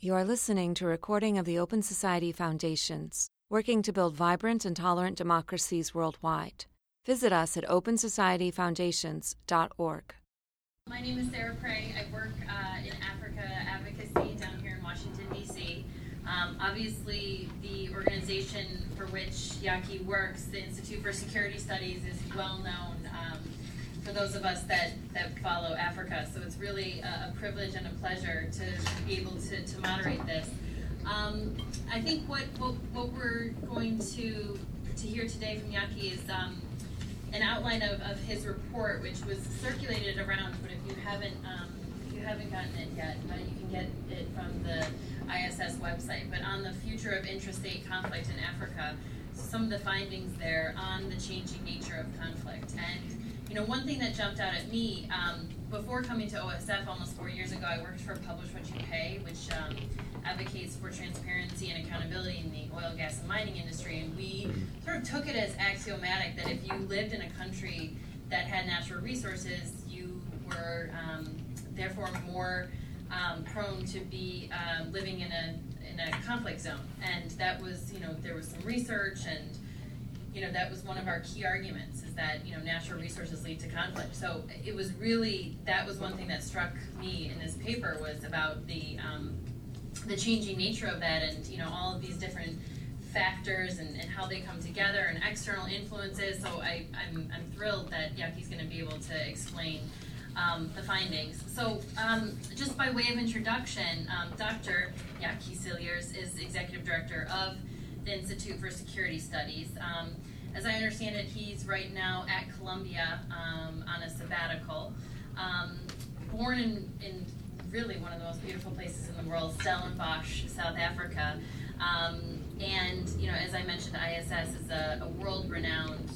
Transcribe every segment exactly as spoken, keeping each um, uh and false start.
You are listening to a recording of the Open Society Foundations, working to build vibrant and tolerant democracies worldwide. Visit us at open society foundations dot org. My name is Sarah Prey. I work uh, in Africa advocacy down here in Washington, D C Um, obviously, the organization for which Yaki works, the Institute for Security Studies, is well known um, for those of us that, that follow Africa. So it's really a, a privilege and a pleasure to be able to, to moderate this. Um, I think what, what what we're going to to hear today from Yaki is um, an outline of, of his report, which was circulated around. But if you haven't um, if you haven't gotten it yet, uh, you can get it from the I S S website. But on the future of intrastate conflict in Africa, some of the findings there on the changing nature of conflict. And you know, one thing that jumped out at me um, before coming to O S F almost four years ago, I worked for Publish What You Pay, which um, advocates for transparency and accountability in the oil, gas, and mining industry. And we sort of took it as axiomatic that if you lived in a country that had natural resources, you were um, therefore more um, prone to be uh, living in a in a conflict zone. And that was, you know, there was some research, and you know, that was one of our key arguments, is that, you know, natural resources lead to conflict. So it was really, that was one thing that struck me in this paper, was about the um, the changing nature of that, and, you know, all of these different factors and, and how they come together, and external influences. So I, I'm, I'm thrilled that Yaki's going to be able to explain um, the findings. So um, just by way of introduction, um, Doctor Yaki Cilliers is Executive Director of the Institute for Security Studies. Um, as I understand it, he's right now at Columbia um, on a sabbatical. Um, born in, in really one of the most beautiful places in the world, Stellenbosch, South Africa. Um, and, you know, as I mentioned, I S S is a, a world-renowned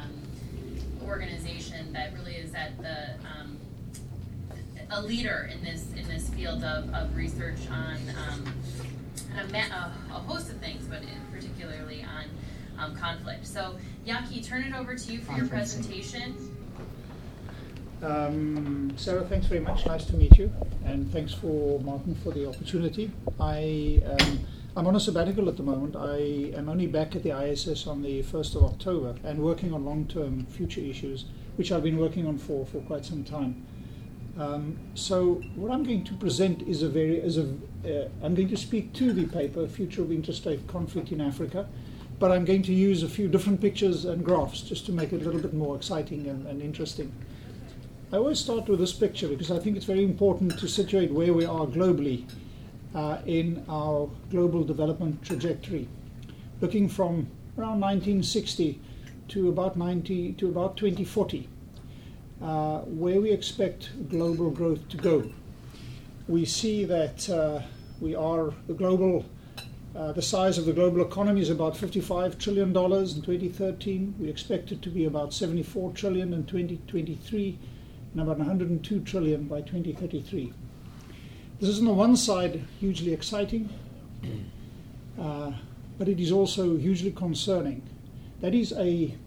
um, organization that really is at the um, a leader in this in this field of, of research on um, a, ma- a, a host of things, but particularly on um, conflict. So, Yaki, turn it over to you for your presentation. Um, Sarah, thanks very much. Nice to meet you, and thanks for Martin for the opportunity. I um, I'm on a sabbatical at the moment. I am only back at the I S S on the first of October, and working on long-term future issues, which I've been working on for, for quite some time. Um, so what I'm going to present is a very, is a, uh, I'm going to speak to the paper, Future of Interstate Conflict in Africa, but I'm going to use a few different pictures and graphs just to make it a little bit more exciting and, and interesting. I always start with this picture because I think it's very important to situate where we are globally uh, in our global development trajectory, looking from around nineteen sixty to about ninety to about twenty forty. Uh, where we expect global growth to go. We see that uh, we are the global, uh, the size of the global economy is about fifty-five trillion dollars in twenty thirteen. We expect it to be about seventy-four trillion dollars in twenty twenty-three, and about one hundred two trillion dollars by twenty thirty-three. This is on the one side hugely exciting, uh, but it is also hugely concerning. That is a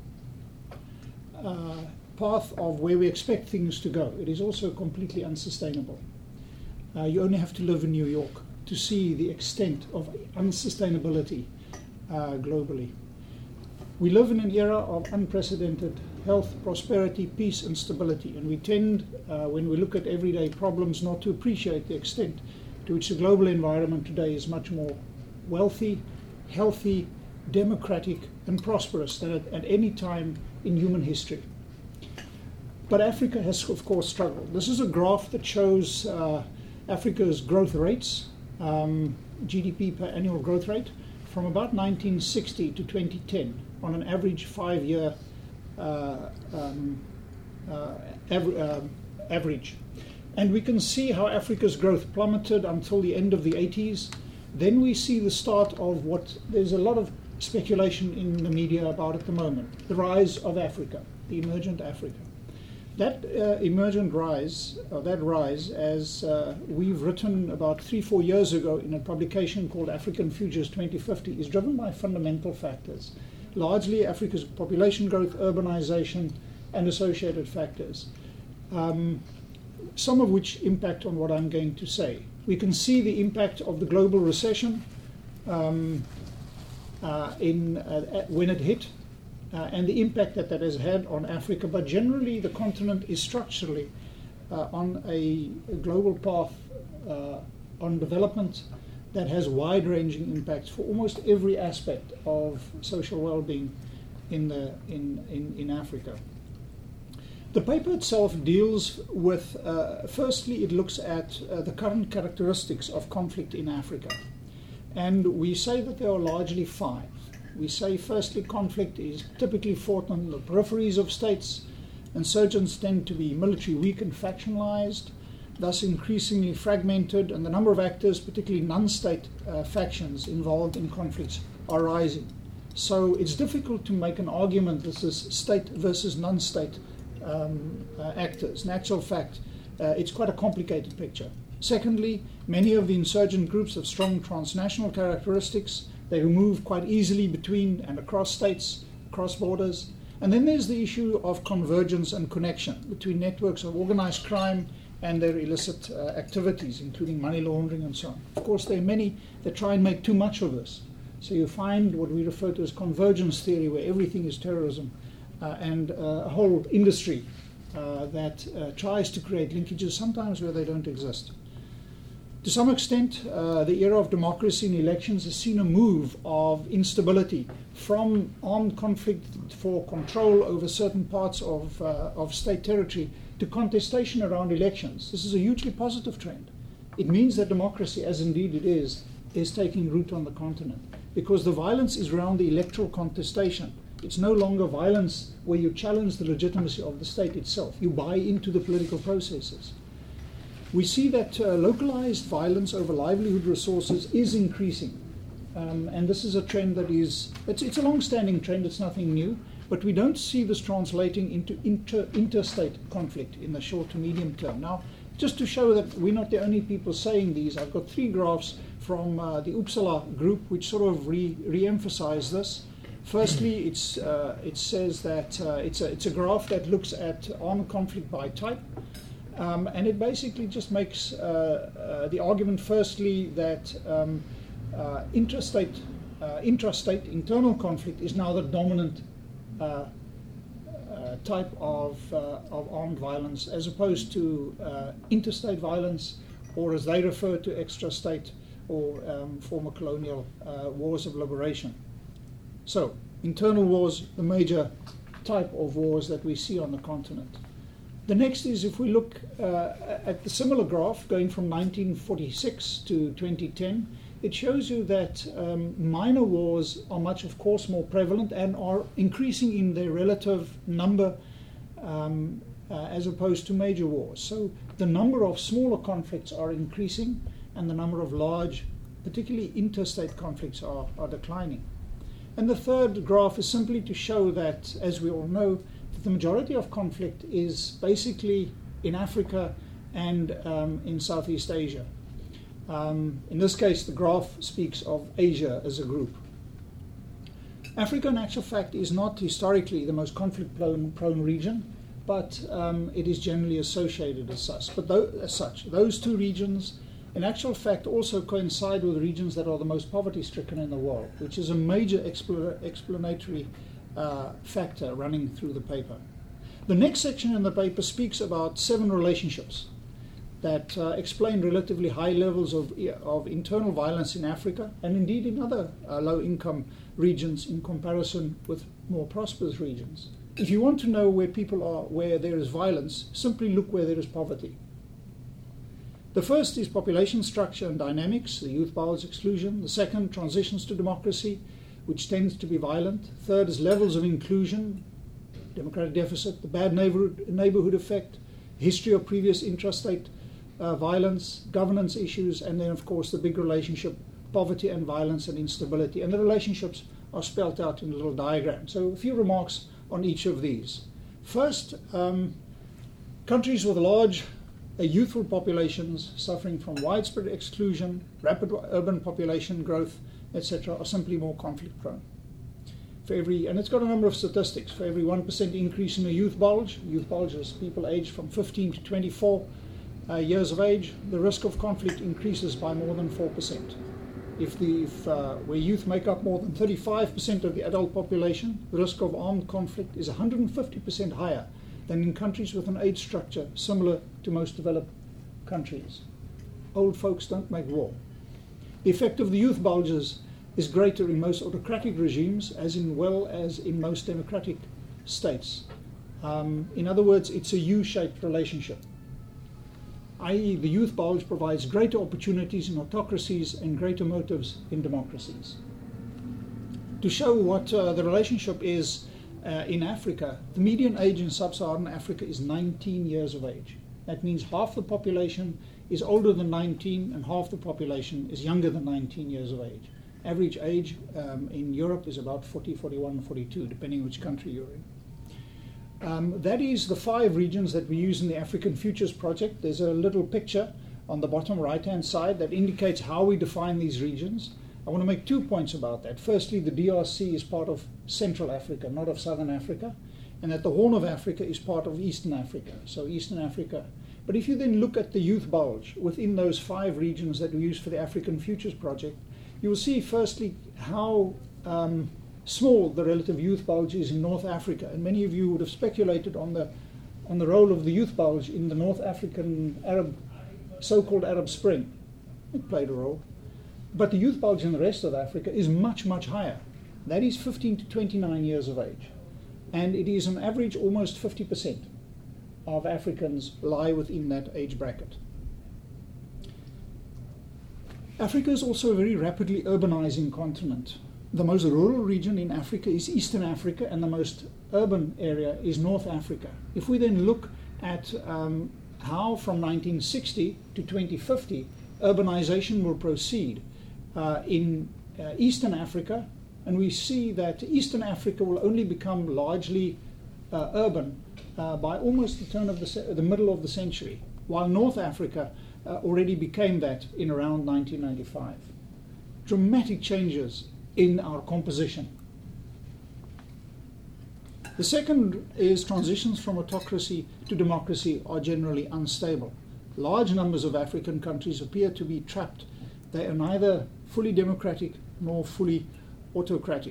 uh, path of where we expect things to go. It is also completely unsustainable. Uh, you only have to live in New York to see the extent of unsustainability uh, globally. We live in an era of unprecedented health, prosperity, peace, and stability, and we tend, uh, when we look at everyday problems, not to appreciate the extent to which the global environment today is much more wealthy, healthy, democratic, and prosperous than at, at any time in human history. But Africa has, of course, struggled. This is a graph that shows uh, Africa's growth rates, um, G D P per annual growth rate, from about nineteen sixty to twenty ten, on an average five-year uh, um, uh, av- uh, average. And we can see how Africa's growth plummeted until the end of the eighties. Then we see the start of what there's a lot of speculation in the media about at the moment, the rise of Africa, the emergent Africa. That uh, emergent rise, or that rise, as uh, we've written about three, four years ago in a publication called African Futures twenty fifty, is driven by fundamental factors, largely Africa's population growth, urbanization, and associated factors, um, some of which impact on what I'm going to say. We can see the impact of the global recession um, uh, in, uh, when it hit, uh, and the impact that that has had on Africa. But generally, the continent is structurally uh, on a, a global path uh, on development that has wide-ranging impacts for almost every aspect of social well-being in, the, in, in, in Africa. The paper itself deals with, uh, firstly, it looks at uh, the current characteristics of conflict in Africa. And we say that there are largely five. We say, firstly, conflict is typically fought on the peripheries of states. Insurgents tend to be military weak and factionalized, thus increasingly fragmented, and the number of actors, particularly non-state uh, factions involved in conflicts, are rising. So it's difficult to make an argument this is state versus non-state um, uh, actors. In actual fact, uh, it's quite a complicated picture. Secondly, many of the insurgent groups have strong transnational characteristics. They move quite easily between and across states, across borders. And then there's the issue of convergence and connection between networks of organized crime and their illicit uh, activities, including money laundering and so on. Of course, there are many that try and make too much of this. So you find what we refer to as convergence theory, where everything is terrorism, uh, and uh, a whole industry uh, that uh, tries to create linkages, sometimes where they don't exist. To some extent, uh, the era of democracy in elections has seen a move of instability from armed conflict for control over certain parts of, uh, of state territory to contestation around elections. This is a hugely positive trend. It means that democracy, as indeed it is, is taking root on the continent, because the violence is around the electoral contestation. It's no longer violence where you challenge the legitimacy of the state itself. You buy into the political processes. We see that uh, localized violence over livelihood resources is increasing. Um, and this is a trend that is, it's, it's a long-standing trend, it's nothing new, but we don't see this translating into inter, interstate conflict in the short to medium term. Now, just to show that we're not the only people saying these, I've got three graphs from uh, the Uppsala group which sort of re, re-emphasize this. Firstly, it's, uh, it says that uh, it's, a, it's a graph that looks at armed conflict by type. Um, and it basically just makes uh, uh, the argument, firstly, that um, uh, interstate, uh, intrastate internal conflict is now the dominant uh, uh, type of, uh, of armed violence, as opposed to uh, interstate violence, or as they refer to, extrastate or um, former colonial uh, wars of liberation. So, internal wars, the major type of wars that we see on the continent. The next is, if we look uh, at the similar graph going from nineteen forty-six to twenty ten, it shows you that um, minor wars are much, of course, more prevalent and are increasing in their relative number um, uh, as opposed to major wars. So the number of smaller conflicts are increasing and the number of large, particularly interstate conflicts, are, are declining. And the third graph is simply to show that, as we all know, the majority of conflict is basically in Africa and um, in Southeast Asia. Um, in this case, the graph speaks of Asia as a group. Africa, in actual fact, is not historically the most conflict-prone prone region, but um, it is generally associated as such. But th- as such, those two regions, in actual fact, also coincide with regions that are the most poverty-stricken in the world, which is a major expl- explanatory Uh, factor running through the paper. The next section in the paper speaks about seven relationships that uh, explain relatively high levels of, of internal violence in Africa and indeed in other uh, low-income regions in comparison with more prosperous regions. If you want to know where people are, where there is violence, simply look where there is poverty. The first is population structure and dynamics, the youth poverty exclusion. The second, transitions to democracy, which tends to be violent. Third is levels of inclusion, democratic deficit, the bad neighborhood, neighborhood effect, history of previous intrastate uh, violence, governance issues, and then, of course, the big relationship, poverty and violence and instability. And the relationships are spelled out in a little diagram. So a few remarks on each of these. First, um, countries with large uh, youthful populations suffering from widespread exclusion, rapid urban population growth, et cetera, are simply more conflict prone. For every, and it's got a number of statistics. For every one percent increase in the youth bulge, youth bulge is people aged from fifteen to twenty-four, uh, years of age, the risk of conflict increases by more than four percent. If, the, if uh, where youth make up more than thirty-five percent of the adult population, the risk of armed conflict is one hundred fifty percent higher than in countries with an age structure similar to most developed countries. Old folks don't make war. The effect of the youth bulges is greater in most autocratic regimes as in well as in most democratic states. Um, in other words, it's a U-shaped relationship, that is the youth bulge provides greater opportunities in autocracies and greater motives in democracies. To show what uh, the relationship is uh, in Africa, the median age in sub-Saharan Africa is nineteen years of age. That means half the population is older than nineteen and half the population is younger than nineteen years of age. Average age um, in Europe is about forty, forty-one, forty-two, depending which country you're in. Um, that is the five regions that we use in the African Futures Project. There's a little picture on the bottom right-hand side that indicates how we define these regions. I want to make two points about that. Firstly, the D R C is part of Central Africa, not of Southern Africa, and that the Horn of Africa is part of Eastern Africa, so Eastern Africa. But if you then look at the youth bulge within those five regions that we use for the African Futures Project, you will see firstly how um, small the relative youth bulge is in North Africa, and many of you would have speculated on the on the role of the youth bulge in the North African Arab, so-called Arab Spring. It played a role, but the youth bulge in the rest of Africa is much, much higher. That is fifteen to twenty-nine years of age, and it is on average almost fifty percent of Africans lie within that age bracket. Africa is also a very rapidly urbanizing continent. The most rural region in Africa is Eastern Africa, and the most urban area is North Africa. If we then look at um, how from nineteen sixty to twenty fifty urbanization will proceed uh, in uh, Eastern Africa, and we see that Eastern Africa will only become largely uh, urban uh, by almost the turn of the, se- the middle of the century, while North Africa uh, already became that in around nineteen ninety-five. Dramatic changes in our composition. The second is transitions from autocracy to democracy are generally unstable. Large numbers of African countries appear to be trapped. They are neither fully democratic nor fully autocratic.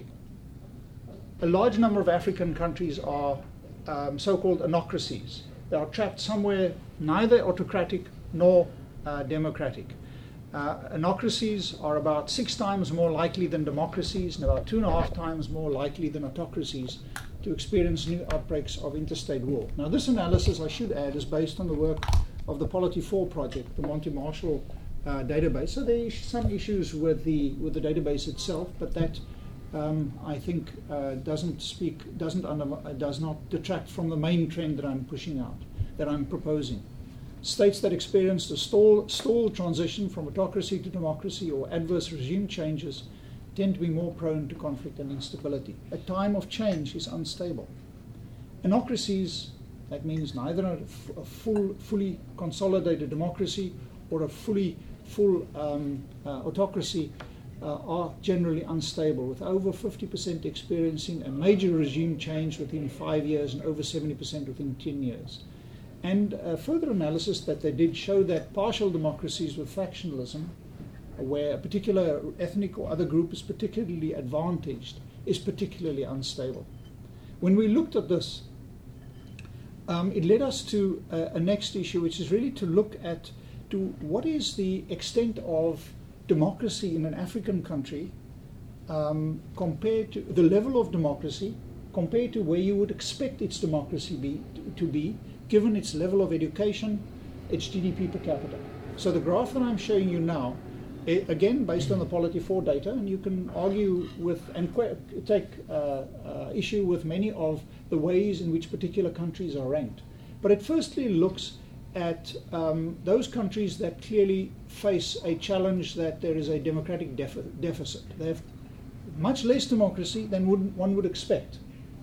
A large number of African countries are um, so-called anocracies. They are trapped somewhere neither autocratic nor uh, democratic. Uh, anocracies are about six times more likely than democracies and about two and a half times more likely than autocracies to experience new outbreaks of interstate war. Now, this analysis, I should add, is based on the work of the Polity four project, the Monty Marshall uh, database. So there are some issues with the with the database itself, but that um, I think uh, doesn't speak, doesn't under, uh, does not detract from the main trend that I'm pushing out, that I'm proposing. States that experienced a stall, stall transition from autocracy to democracy or adverse regime changes tend to be more prone to conflict and instability. A time of change is unstable. Anocracies, that means neither a, f- a full, fully consolidated democracy or a fully full um, uh, autocracy, uh, are generally unstable, with over fifty percent experiencing a major regime change within five years and over seventy percent within ten years. And uh, further analysis that they did show that partial democracies with factionalism, where a particular ethnic or other group is particularly advantaged, is particularly unstable. When we looked at this, um, it led us to uh, a next issue, which is really to look at to what is the extent of democracy in an African country um, compared to the level of democracy compared to where you would expect its democracy be, to be, given its level of education, its G D P per capita. So the graph that I'm showing you now, again based on the Polity four data, and you can argue with and que- take uh, uh, issue with many of the ways in which particular countries are ranked. But it firstly looks at um, those countries that clearly face a challenge that there is a democratic def- deficit. They have much less democracy than would, one would expect.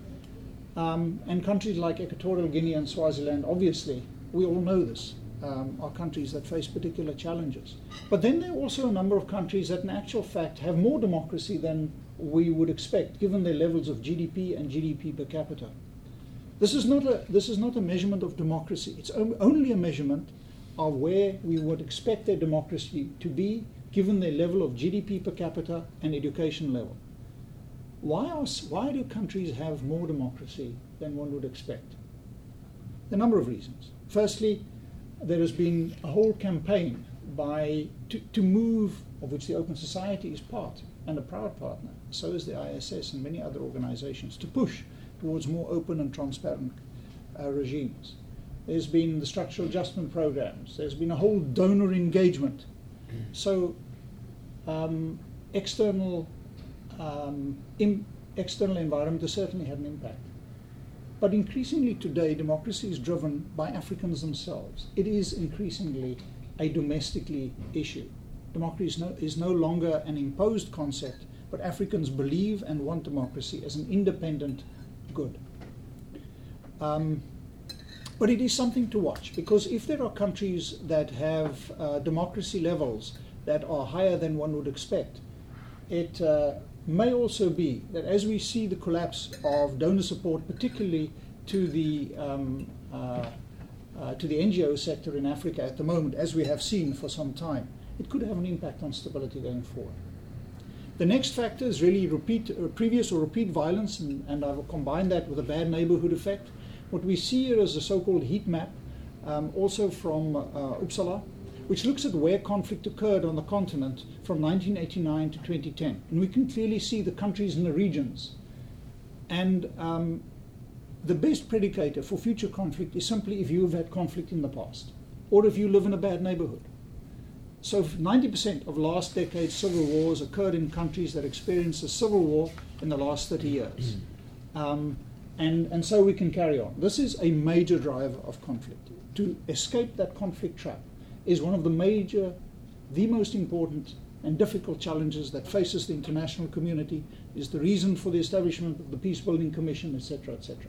Um, and countries like Equatorial Guinea and Swaziland, obviously, we all know this, um, are countries that face particular challenges. But then there are also a number of countries that in actual fact have more democracy than we would expect, given their levels of G D P and G D P per capita. This is not a, this is not a measurement of democracy. It's only a measurement are where we would expect their democracy to be, given their level of G D P per capita and education level. Why, are, why do countries have more democracy than one would expect? A number of reasons. Firstly, there has been a whole campaign by to, to move, of which the Open Society is part and a proud partner, so is the I S S and many other organizations, to push towards more open and transparent uh, regimes. There's been the structural adjustment programs. There's been a whole donor engagement. So um, external um, im- external environment has certainly had an impact. But increasingly today, democracy is driven by Africans themselves. It is increasingly a domestically issue. Democracy is no, is no longer an imposed concept, but Africans believe and want democracy as an independent good. Um, but it is something to watch, because if there are countries that have uh, democracy levels that are higher than one would expect, it uh, may also be that as we see the collapse of donor support, particularly to the um, uh, uh, to the N G O sector in Africa at the moment, as we have seen for some time, it could have an impact on stability going forward. The next factor is really repeat, uh, previous or repeat violence, and, and I will combine that with a bad neighborhood effect. What we see here is a so-called heat map, um, also from uh, Uppsala, which looks at where conflict occurred on the continent from nineteen eighty-nine to twenty ten. And we can clearly see the countries and the regions. And um, the best predicator for future conflict is simply if you have had conflict in the past, or if you live in a bad neighborhood. So ninety percent of last decade's civil wars occurred in countries that experienced a civil war in the last thirty years. Um, and, and so we can carry on. This is a major driver of conflict. To escape that conflict trap is one of the major, the most important and difficult challenges that faces the international community, is the reason for the establishment of the Peace Building Commission, et cetera, et cetera.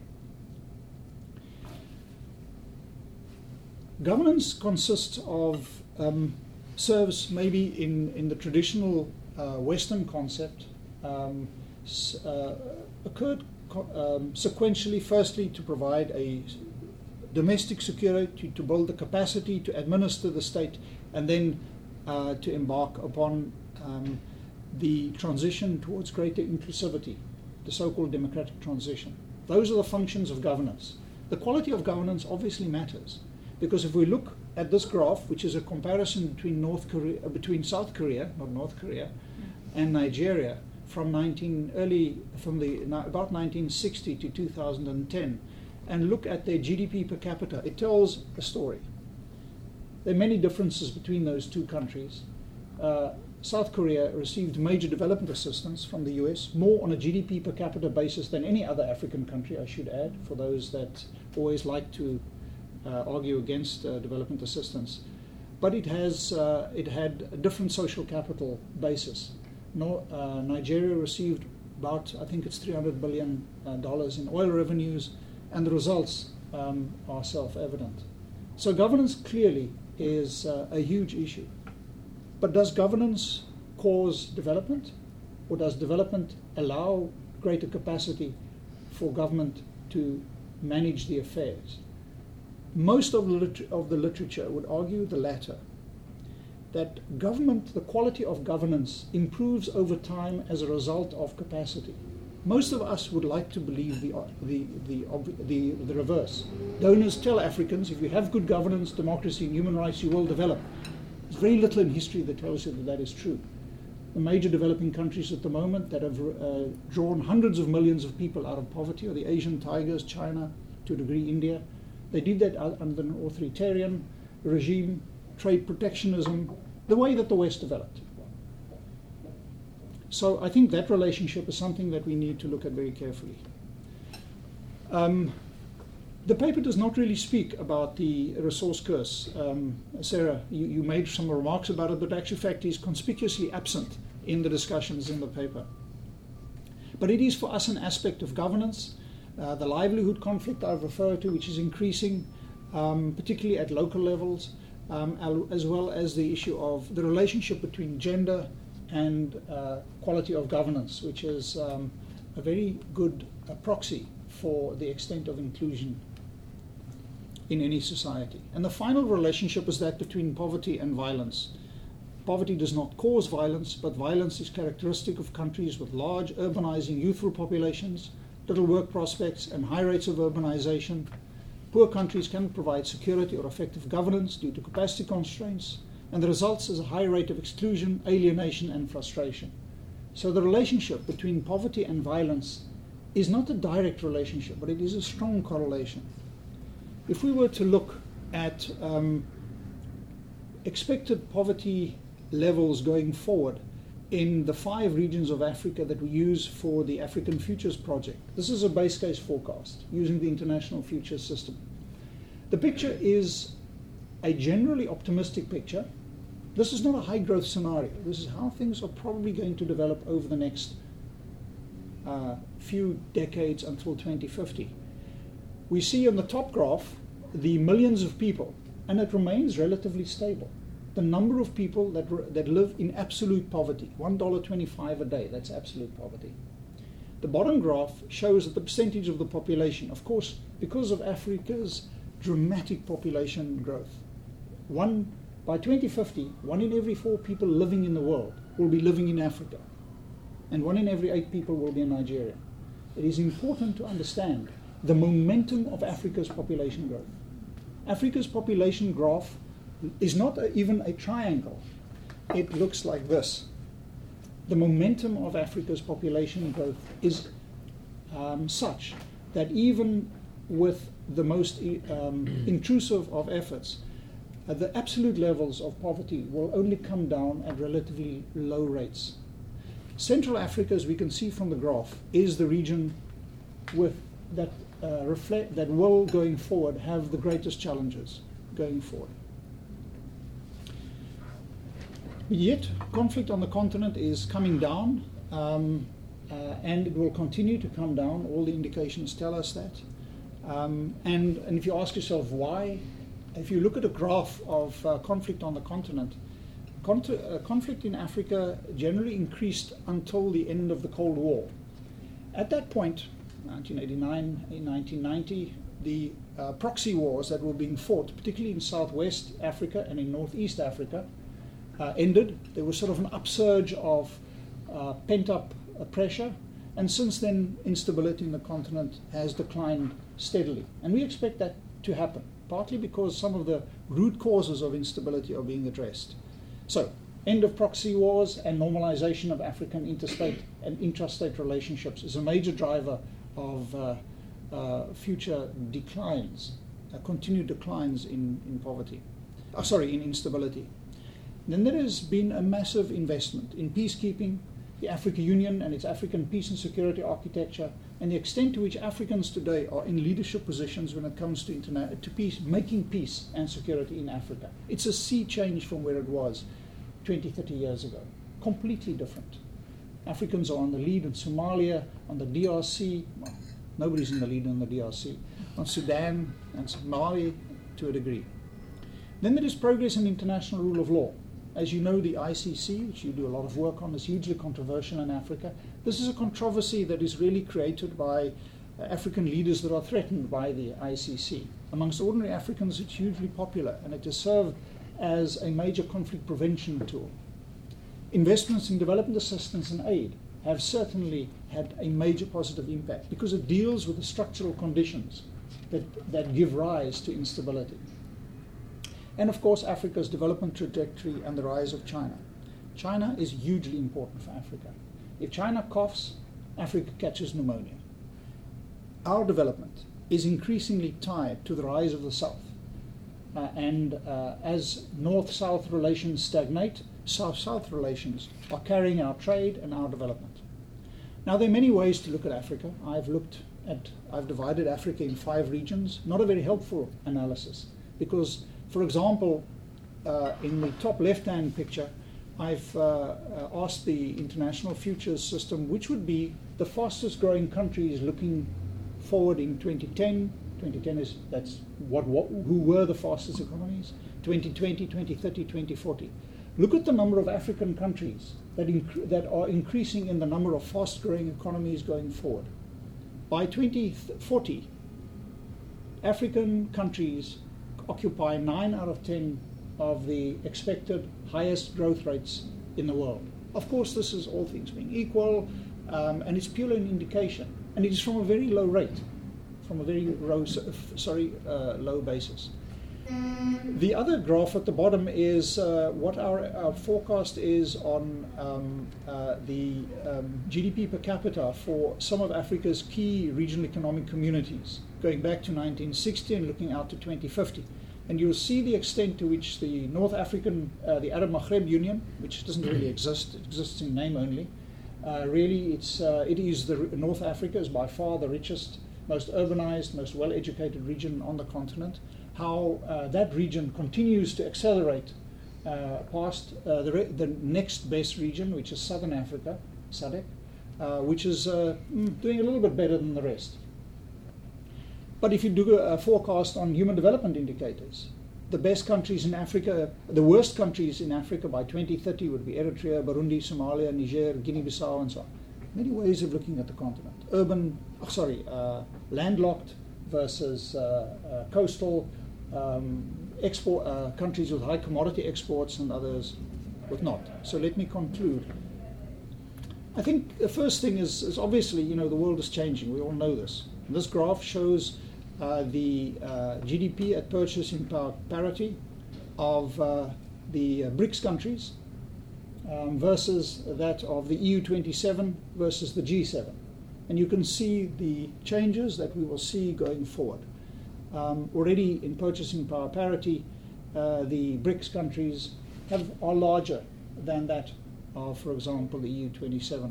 Governance consists of, um, serves maybe in, in the traditional uh, Western concept, um, s- uh, occurred co- um, sequentially, firstly to provide a domestic security, to build the capacity to administer the state, and then uh, to embark upon um, the transition towards greater inclusivity, the so-called democratic transition. Those are the functions of governance. The quality of governance obviously matters, because if we look at this graph, which is a comparison between North Korea, uh, between South Korea, not North Korea, and Nigeria from nineteen early from the about nineteen sixty to two thousand ten, and look at their G D P per capita, it tells a story. There are many differences between those two countries. Uh, South Korea received major development assistance from the U S, more on a G D P per capita basis than any other African country, I should add, for those that always like to uh, argue against uh, development assistance. But it has uh, it had a different social capital basis. No, uh, Nigeria received about, I think it's three hundred billion dollars in oil revenues, and the results um, are self-evident. So governance clearly is uh, a huge issue. But does governance cause development, or does development allow greater capacity for government to manage the affairs? Most of the, liter- of the literature would argue the latter, that government, the quality of governance improves over time as a result of capacity. Most of us would like to believe the, the, the, the, the reverse. Donors tell Africans, if you have good governance, democracy, and human rights, you will develop. There's very little in history that tells you that that is true. The major developing countries at the moment that have uh, drawn hundreds of millions of people out of poverty are the Asian tigers, China, to a degree India. They did that under an authoritarian regime, trade protectionism, the way that the West developed. So I think that relationship is something that we need to look at very carefully. Um, the paper does not really speak about the resource curse. Um, Sarah, you, you made some remarks about it, but actually fact is conspicuously absent in the discussions in the paper. But it is for us an aspect of governance, uh, the livelihood conflict I've referred to, which is increasing, um, particularly at local levels, um, as well as the issue of the relationship between gender and uh, quality of governance, which is um, a very good uh, proxy for the extent of inclusion. in any society. And the final relationship is that between poverty and violence. Poverty does not cause violence, but violence is characteristic of countries with large urbanizing youthful populations, little work prospects, and high rates of urbanization. Poor countries cannot provide security or effective governance due to capacity constraints, and the result is a high rate of exclusion, alienation, and frustration. So the relationship between poverty and violence is not a direct relationship, but it is a strong correlation. If we were to look at um, expected poverty levels going forward in the five regions of Africa that we use for the African Futures Project, this is a base case forecast using the International Futures System. The picture is a generally optimistic picture. This is not a high growth scenario. This is how things are probably going to develop over the next uh, few decades until twenty fifty. We see on the top graph the millions of people, and it remains relatively stable. The number of people that, re- that live in absolute poverty, one dollar twenty-five a day, that's absolute poverty. The bottom graph shows that the percentage of the population, of course, because of Africa's dramatic population growth, one by twenty fifty, one in every four people living in the world will be living in Africa, and one in every eight people will be in Nigeria. It is important to understand the momentum of Africa's population growth. Africa's population graph is not a, even a triangle. It looks like this. The momentum of Africa's population growth is um, such that even with the most um, intrusive of efforts, uh, the absolute levels of poverty will only come down at relatively low rates. Central Africa, as we can see from the graph, is the region with that uh, reflect that will going forward have the greatest challenges going forward. But yet, conflict on the continent is coming down, um, uh, and it will continue to come down. All the indications tell us that. Um, and, and if you ask yourself why, if you look at a graph of uh, conflict on the continent, cont- uh, conflict in Africa generally increased until the end of the Cold War. At that point, nineteen eighty-nine, nineteen ninety, the uh, proxy wars that were being fought, particularly in Southwest Africa and in Northeast Africa, uh, ended. There was sort of an upsurge of uh, pent-up uh, pressure, and since then instability in the continent has declined steadily. And we expect that to happen, partly because some of the root causes of instability are being addressed. So, end of proxy wars and normalization of African interstate and intrastate relationships is a major driver of uh, uh, future declines, uh, continued declines in, in poverty, oh, sorry, in instability. Then there has been a massive investment in peacekeeping, the African Union and its African peace and security architecture, and the extent to which Africans today are in leadership positions when it comes to, interna- to peace, making peace and security in Africa. It's a sea change from where it was twenty, thirty years ago. Completely different. Africans are on the lead in Somalia, on the D R C, well, nobody's in the lead in the D R C, on Sudan and Mali to a degree. Then there is progress in international rule of law. As you know, the I C C, which you do a lot of work on, is hugely controversial in Africa. This is a controversy that is really created by uh, African leaders that are threatened by the I C C. Amongst ordinary Africans, it's hugely popular, and it has served as a major conflict prevention tool. Investments in development assistance and aid have certainly had a major positive impact because it deals with the structural conditions that, that give rise to instability. And of course, Africa's development trajectory and the rise of China. China is hugely important for Africa. If China coughs, Africa catches pneumonia. Our development is increasingly tied to the rise of the South. Uh, and uh, as North-South relations stagnate, South-South relations are carrying our trade and our development. Now, there are many ways to look at Africa. I've looked at, I've divided Africa in five regions. Not a very helpful analysis because, for example, uh, in the top left-hand picture, I've uh, uh, asked the International Futures System which would be the fastest growing countries looking forward in twenty ten. twenty ten is, that's what, what who were the fastest economies, twenty twenty, twenty thirty, twenty forty. Look at the number of African countries that, inc- that are increasing in the number of fast growing economies going forward. By twenty forty, African countries occupy nine out of ten of the expected highest growth rates in the world. Of course, this is all things being equal, um, and it's purely an indication. And it is from a very low rate, from a very low, sorry, uh, low basis. The other graph at the bottom is uh, what our, our forecast is on um, uh, the um, G D P per capita for some of Africa's key regional economic communities, going back to nineteen sixty and looking out to twenty fifty. And you'll see the extent to which the North African, uh, the Arab Maghreb Union, which doesn't really exist, it exists in name only, uh, really it's, uh, it is the North Africa is by far the richest, most urbanized, most well-educated region on the continent. How uh, that region continues to accelerate uh, past uh, the, re- the next best region, which is Southern Africa, S A D C, uh, which is uh, doing a little bit better than the rest. But if you do a forecast on human development indicators, the best countries in Africa, the worst countries in Africa by twenty thirty would be Eritrea, Burundi, Somalia, Niger, Guinea-Bissau, and so on. Many ways of looking at the continent. Urban, oh, sorry, uh, landlocked versus uh, uh, coastal, um, export uh, countries with high commodity exports and others with not. So let me conclude. I think the first thing is, is obviously, you know, the world is changing. We all know this. And this graph shows uh, the uh, G D P at purchasing power parity of uh, the uh, BRICS countries um, versus that of the E U twenty-seven versus the G seven. And you can see the changes that we will see going forward. Um, already in purchasing power parity, uh, the BRICS countries have, are larger than that of, for example, the E U twenty-seven.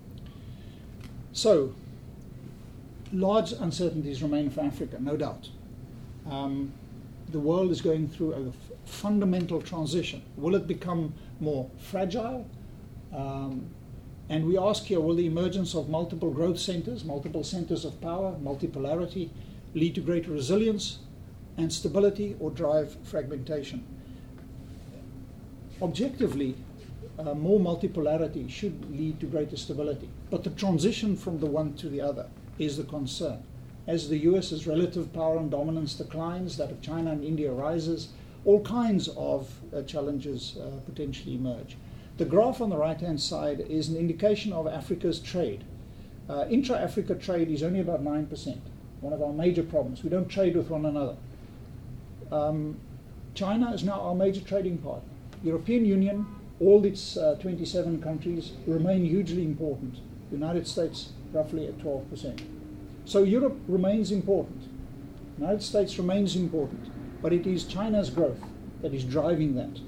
So, large uncertainties remain for Africa, no doubt. Um, the world is going through a f- fundamental transition. Will it become more fragile? Um, and we ask here, will the emergence of multiple growth centers, multiple centers of power, multipolarity, lead to greater resilience and stability or drive fragmentation? Objectively, uh, more multipolarity should lead to greater stability. But the transition from the one to the other is the concern. As the US's relative power and dominance declines, that of China and India rises, all kinds of uh, challenges uh, potentially emerge. The graph on the right-hand side is an indication of Africa's trade. Uh, intra-Africa trade is only about nine percent, one of our major problems. We don't trade with one another. Um, China is now our major trading partner. European Union, all its uh, twenty-seven countries remain hugely important. United States, roughly at twelve percent. So Europe remains important. United States remains important, but it is China's growth that is driving that.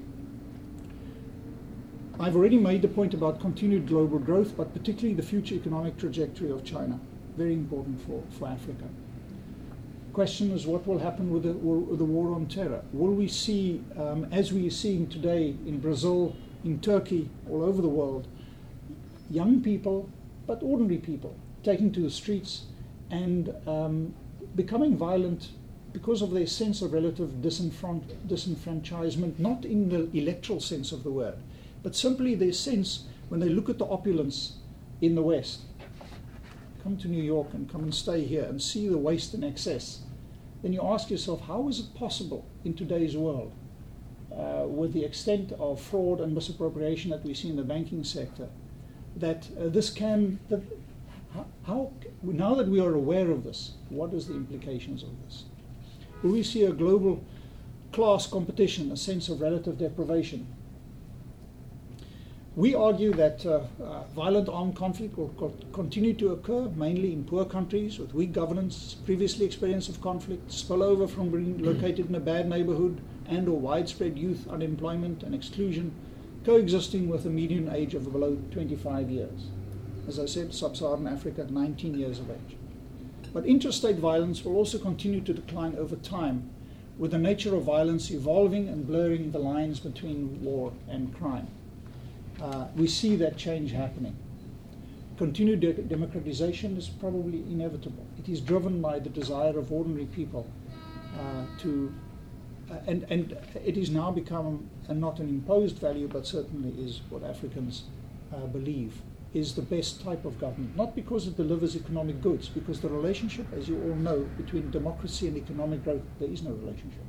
I've already made the point about continued global growth, but particularly the future economic trajectory of China. Very important for, for Africa. Question is, what will happen with the, with the war on terror? Will we see, um, as we are seeing today in Brazil, in Turkey, all over the world, young people, but ordinary people, taking to the streets and um, becoming violent because of their sense of relative disenfran- disenfranchisement, not in the electoral sense of the word, but simply their sense when they look at the opulence in the West. Come to New York and come and stay here and see the waste and excess. Then you ask yourself, how is it possible in today's world, uh, with the extent of fraud and misappropriation that we see in the banking sector, that uh, this can, that, how, how, now that we are aware of this, what is the implications of this? Will we see a global class competition, a sense of relative deprivation? We argue that uh, uh, violent armed conflict will co- continue to occur, mainly in poor countries with weak governance, previously experience of conflict, spillover from being located in a bad neighborhood, and or widespread youth unemployment and exclusion, coexisting with a median age of below twenty-five years. As I said, sub-Saharan Africa, nineteen years of age. But interstate violence will also continue to decline over time, with the nature of violence evolving and blurring the lines between war and crime. Uh, we see that change happening. Continued de- democratization is probably inevitable. It is driven by the desire of ordinary people uh, to, uh, and, and it is now become uh, not an imposed value, but certainly is what Africans uh, believe is the best type of government, not because it delivers economic goods, because the relationship, as you all know, between democracy and economic growth, there is no relationship.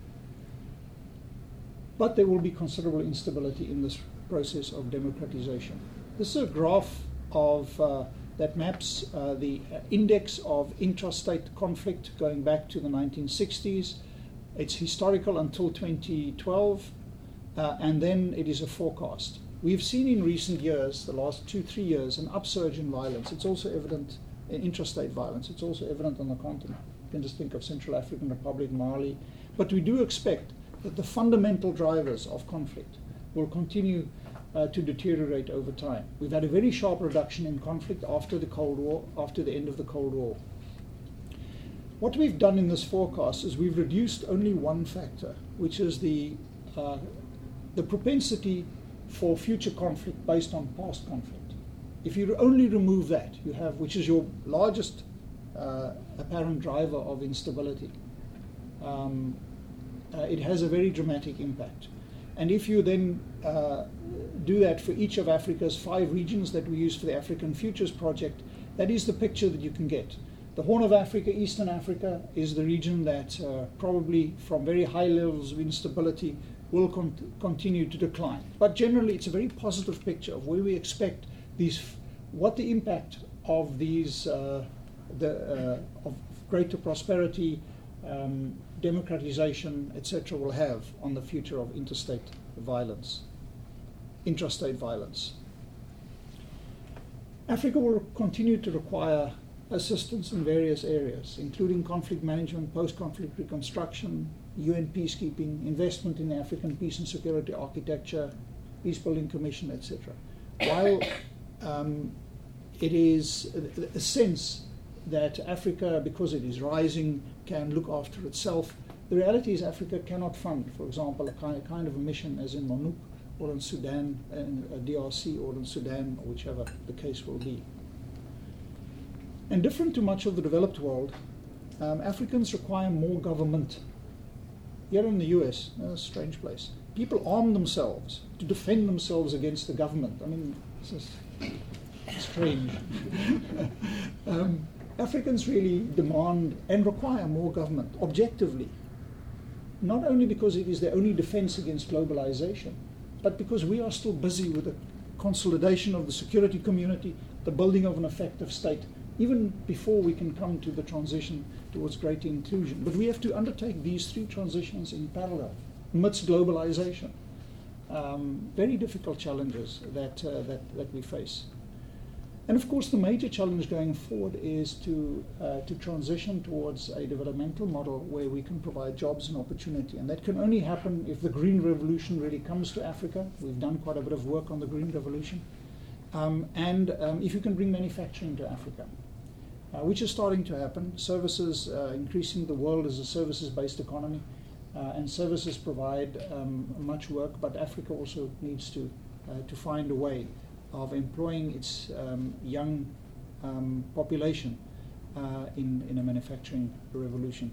But there will be considerable instability in this process of democratization. This is a graph of uh, that maps uh, the uh, index of intrastate conflict going back to the nineteen sixties. It's historical until twenty twelve, uh, and then it is a forecast. We've seen in recent years, the last two, three years, an upsurge in violence. It's also evident in intrastate violence. It's also evident on the continent. You can just think of Central African Republic, Mali. But we do expect that the fundamental drivers of conflict will continue uh, to deteriorate over time. We've had a very sharp reduction in conflict after the Cold War, after the end of the Cold War. What we've done in this forecast is we've reduced only one factor, which is the, uh, the propensity for future conflict based on past conflict. If you only remove that, you have, which is your largest uh, apparent driver of instability, um, uh, it has a very dramatic impact. And if you then uh, do that for each of Africa's five regions that we use for the African Futures Project, that is the picture that you can get. The Horn of Africa, Eastern Africa, is the region that uh, probably from very high levels of instability will con- continue to decline. But generally, it's a very positive picture of where we expect these, f- what the impact of these, uh, the uh, of greater prosperity, um, democratization, et cetera, will have on the future of interstate violence, intrastate violence. Africa will continue to require assistance in various areas, including conflict management, post-conflict reconstruction, U N peacekeeping, investment in the African peace and security architecture, peace building commission, et cetera. While um, it is a, a sense that Africa, because it is rising, can look after itself, the reality is Africa cannot fund, for example, a kind, a kind of a mission as in MONUC or in Sudan, in uh, D R C or in Sudan, or whichever the case will be. And different to much of the developed world, um, Africans require more government. Here in the U S, a strange place, people arm themselves to defend themselves against the government. I mean, this is strange. um, Africans really demand and require more government, objectively. Not only because it is their only defense against globalization, but because we are still busy with the consolidation of the security community, the building of an effective state, even before we can come to the transition towards greater inclusion. But we have to undertake these three transitions in parallel, amidst globalization. Um, very difficult challenges that, uh, that, that we face. And of course, the major challenge going forward is to, uh, to transition towards a developmental model where we can provide jobs and opportunity. And that can only happen if the Green Revolution really comes to Africa. We've done quite a bit of work on the Green Revolution. Um, and um, if you can bring manufacturing to Africa, uh, which is starting to happen. Services, uh, increasing the world as a services-based economy, uh, and services provide um, much work, but Africa also needs to, uh, to find a way of employing its um, young um, population uh, in, in a manufacturing revolution.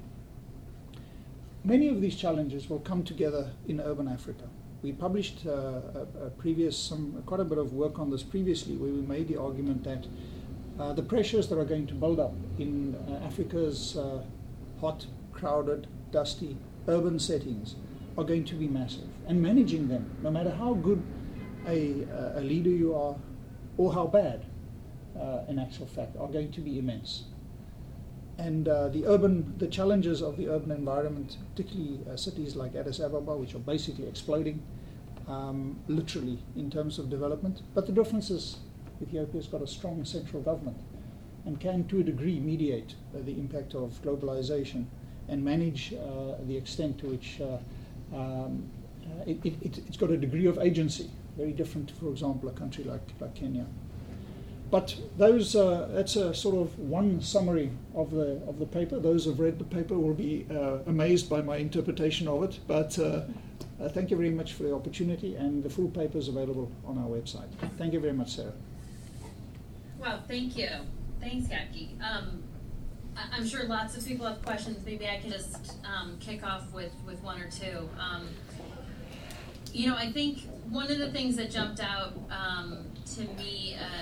Many of these challenges will come together in urban Africa. We published uh, a, a previous, some quite a bit of work on this previously, where we made the argument that uh, the pressures that are going to build up in uh, Africa's uh, hot, crowded, dusty, urban settings are going to be massive. And managing them, no matter how good a, a leader you are, or how bad, uh, in actual fact, are going to be immense. And uh, the urban, the challenges of the urban environment, particularly uh, cities like Addis Ababa, which are basically exploding, um, literally in terms of development. But the difference is Ethiopia's got a strong central government and can, to a degree, mediate uh, the impact of globalization and manage uh, the extent to which uh, um, uh, it, it, it's got a degree of agency, very different to, for example, a country like, like Kenya. But those, uh, that's a sort of one summary of the of the paper. Those who have read the paper will be uh, amazed by my interpretation of it. But uh, uh, thank you very much for the opportunity, and the full paper is available on our website. Thank you very much, Sarah. Well, thank you. Thanks, Yaki. Um, I- I'm sure lots of people have questions. Maybe I can just um, kick off with, with one or two. Um, you know, I think one of the things that jumped out um, to me uh,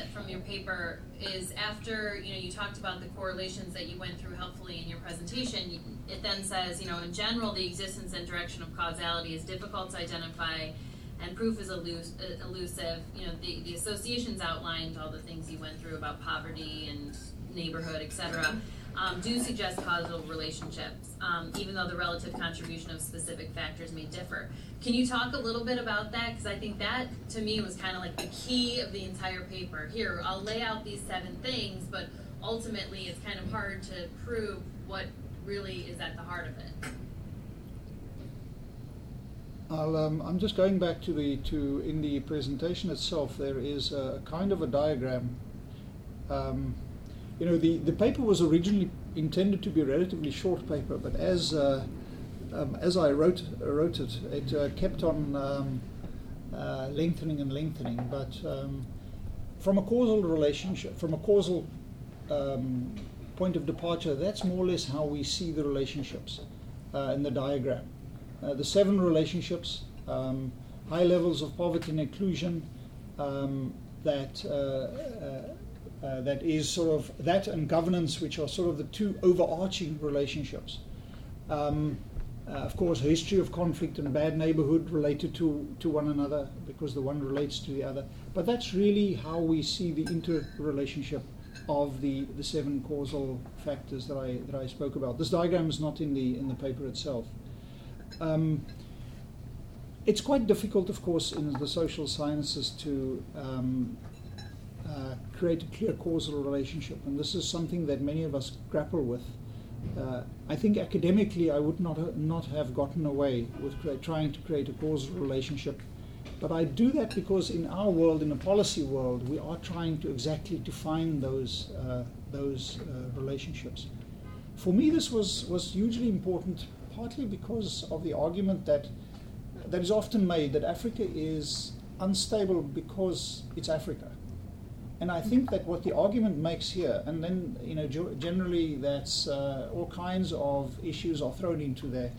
from your paper is after, you know, you talked about the correlations that you went through helpfully in your presentation, it then says, you know, in general, the existence and direction of causality is difficult to identify and proof is elus- elusive. You know, the, the associations outlined all the things you went through about poverty and neighborhood, et cetera, um, do suggest causal relationships, um, even though the relative contribution of specific factors may differ. Can you talk a little bit about that? Because I think that, to me, was kind of like the key of the entire paper. Here, I'll lay out these seven things, but ultimately it's kind of hard to prove what really is at the heart of it. I'll, um, I'm just going back to the to in the presentation itself. There is a kind of a diagram. Um, you know, the, the paper was originally intended to be a relatively short paper, but as uh, um, as I wrote wrote it, it uh, kept on um, uh, lengthening and lengthening. But um, from a causal relationship, from a causal um, point of departure, that's more or less how we see the relationships uh, in the diagram. Uh, the seven relationships, um, high levels of poverty and exclusion, um, that uh, uh, uh, that is sort of that and governance, which are sort of the two overarching relationships. Um, uh, of course, history of conflict and bad neighborhood related to, to one another because the one relates to the other. But that's really how we see the interrelationship of the, the seven causal factors that I that I spoke about. This diagram is not in the in the paper itself. Um, it's quite difficult, of course, in the social sciences to um, uh, create a clear causal relationship, and this is something that many of us grapple with. Uh, I think academically I would not ha- not have gotten away with cre- trying to create a causal relationship, but I do that because in our world, in the policy world, we are trying to exactly define those uh, those uh, relationships. For me, this was was hugely important. Partly because of the argument that that is often made that Africa is unstable because it's Africa, and I think that what the argument makes here, and then you know generally that's uh, all kinds of issues are thrown into there.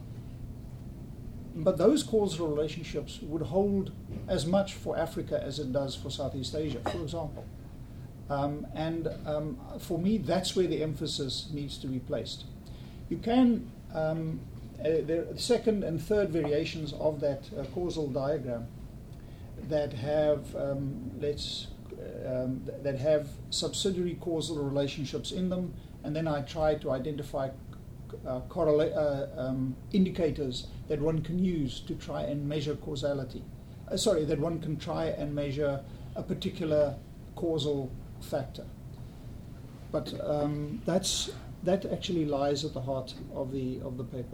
But those causal relationships would hold as much for Africa as it does for Southeast Asia, for example. Um, and um, for me, that's where the emphasis needs to be placed. You can. Um, Uh, there are second and third variations of that uh, causal diagram that have um, let's um, th- that have subsidiary causal relationships in them, and then I try to identify uh, correla- uh, um, indicators that one can use to try and measure causality. Uh, sorry, that one can try and measure a particular causal factor. But um, that's that actually lies at the heart of the of the paper.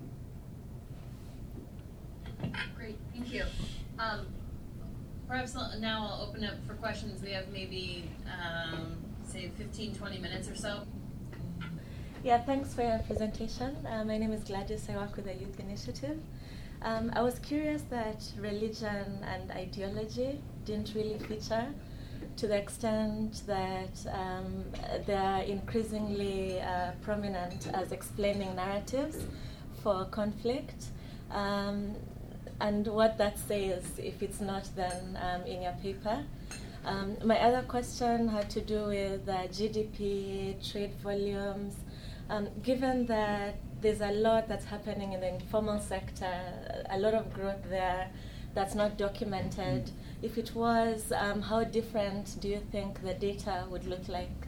Great, thank you. Um, perhaps now I'll open up for questions. We have maybe, um, say, fifteen, twenty minutes or so. Yeah, thanks for your presentation. Uh, my name is Gladys. I work with the Youth Initiative. Um, I was curious that religion and ideology didn't really feature to the extent that um, they are increasingly uh, prominent as explaining narratives for conflict. Um, and what that says, if it's not then um, in your paper. Um, my other question had to do with uh, G D P, trade volumes. Um, given that there's a lot that's happening in the informal sector, a lot of growth there that's not documented, if it was, um, how different do you think the data would look like?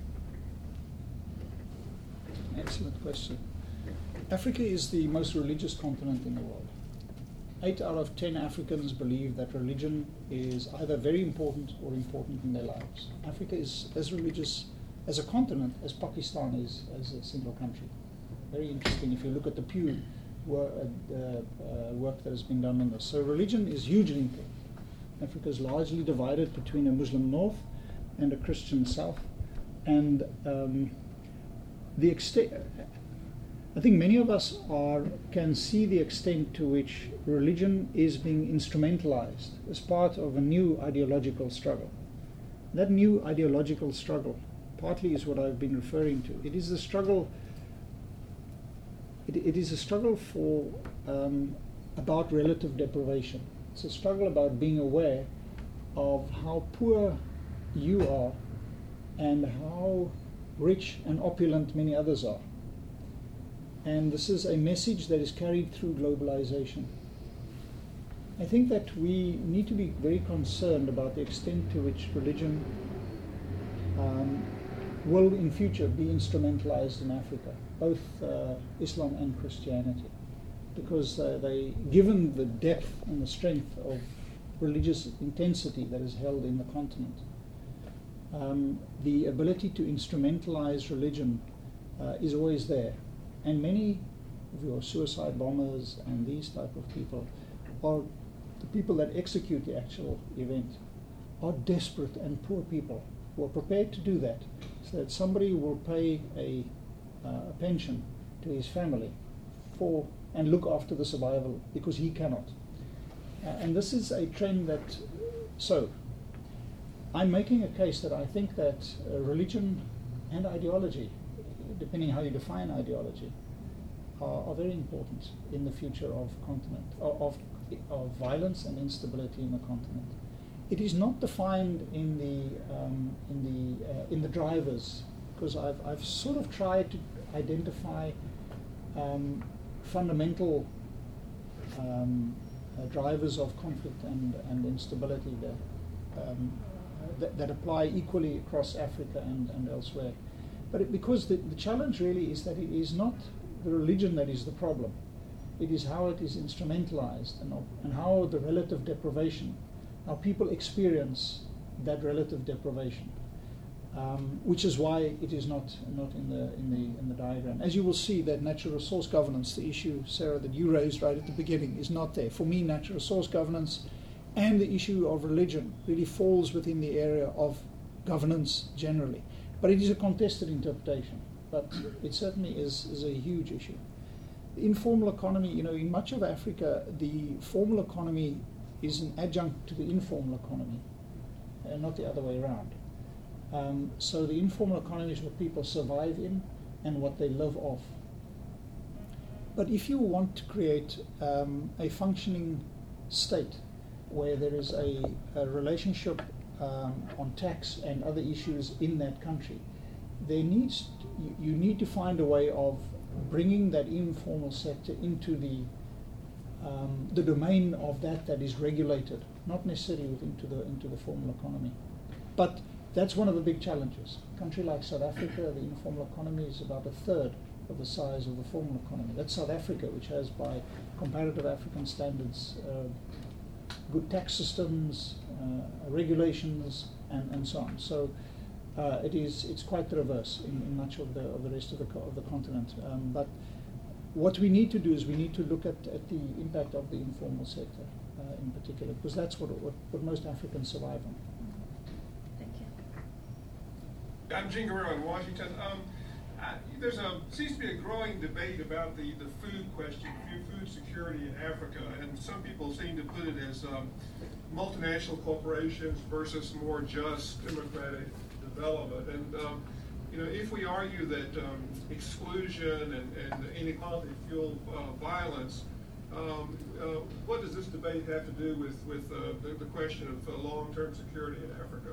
Excellent question. Africa is the most religious continent in the world. Eight out of ten Africans believe that religion is either very important or important in their lives. Africa is as religious as a continent as Pakistan is as a single country. Very interesting if you look at the Pew work, uh, uh, work that has been done on this. So religion is hugely important. Africa is largely divided between a Muslim north and a Christian south. And um, the extent... I think many of us are can see the extent to which religion is being instrumentalized as part of a new ideological struggle. That new ideological struggle partly is what I've been referring to. It is a struggle. It, it is a struggle for um, about relative deprivation. It's a struggle about being aware of how poor you are and how rich and opulent many others are. And this is a message that is carried through globalization. I think that we need to be very concerned about the extent to which religion um, will in future be instrumentalized in Africa, both uh, Islam and Christianity, because uh, they, given the depth and the strength of religious intensity that is held in the continent, um, the ability to instrumentalize religion uh, is always there. And many of your suicide bombers and these type of people are the people that execute the actual event are desperate and poor people who are prepared to do that so that somebody will pay a, uh, a pension to his family for and look after the survival because he cannot. Uh, and this is a trend that, so I'm making a case that I think that uh, religion and ideology, depending how you define ideology, are, are very important in the future of continent, of, of, of violence and instability in the continent. It is not defined in the um, in the uh, in the drivers, because I've I've sort of tried to identify um, fundamental um, uh, drivers of conflict and, and instability that, um, that that apply equally across Africa and, and elsewhere. But it, because the, the challenge really is that it is not the religion that is the problem. It is how it is instrumentalized and, and how the relative deprivation, how people experience that relative deprivation, um, which is why it is not not in the in the in the diagram. As you will see, that natural resource governance, the issue, Sarah, that you raised right at the beginning, is not there. For me, natural resource governance and the issue of religion really falls within the area of governance generally. But it is a contested interpretation. But it certainly is, is a huge issue. The informal economy, you know, in much of Africa, the formal economy is an adjunct to the informal economy, and not the other way around. Um, so the informal economy is what people survive in and what they live off. But if you want to create um, a functioning state where there is a, a relationship um, on tax and other issues in that country, there needs to, you, you need to find a way of bringing that informal sector into the um, the domain of that that is regulated, not necessarily into the into the formal economy. But that's one of the big challenges. A country like South Africa, the informal economy is about a third of the size of the formal economy. That's South Africa, which has, by comparative African standards, uh, good tax systems, uh, regulations, and, and so on. So uh, it is it's quite the reverse in, in much of the of the rest of the co- of the continent. Um, but what we need to do is we need to look at, at the impact of the informal sector uh, in particular, because that's what, what what most Africans survive on. Thank you. I'm Gene Guerrero in Washington. Um, uh, there's a seems to be a growing debate about the, the food question, food security in Africa, and some people seem to put it as um, multinational corporations versus more just democratic development. And um, you know, if we argue that um, exclusion and, and inequality fuel uh, violence, um, uh, what does this debate have to do with with uh, the, the question of uh, long-term security in Africa?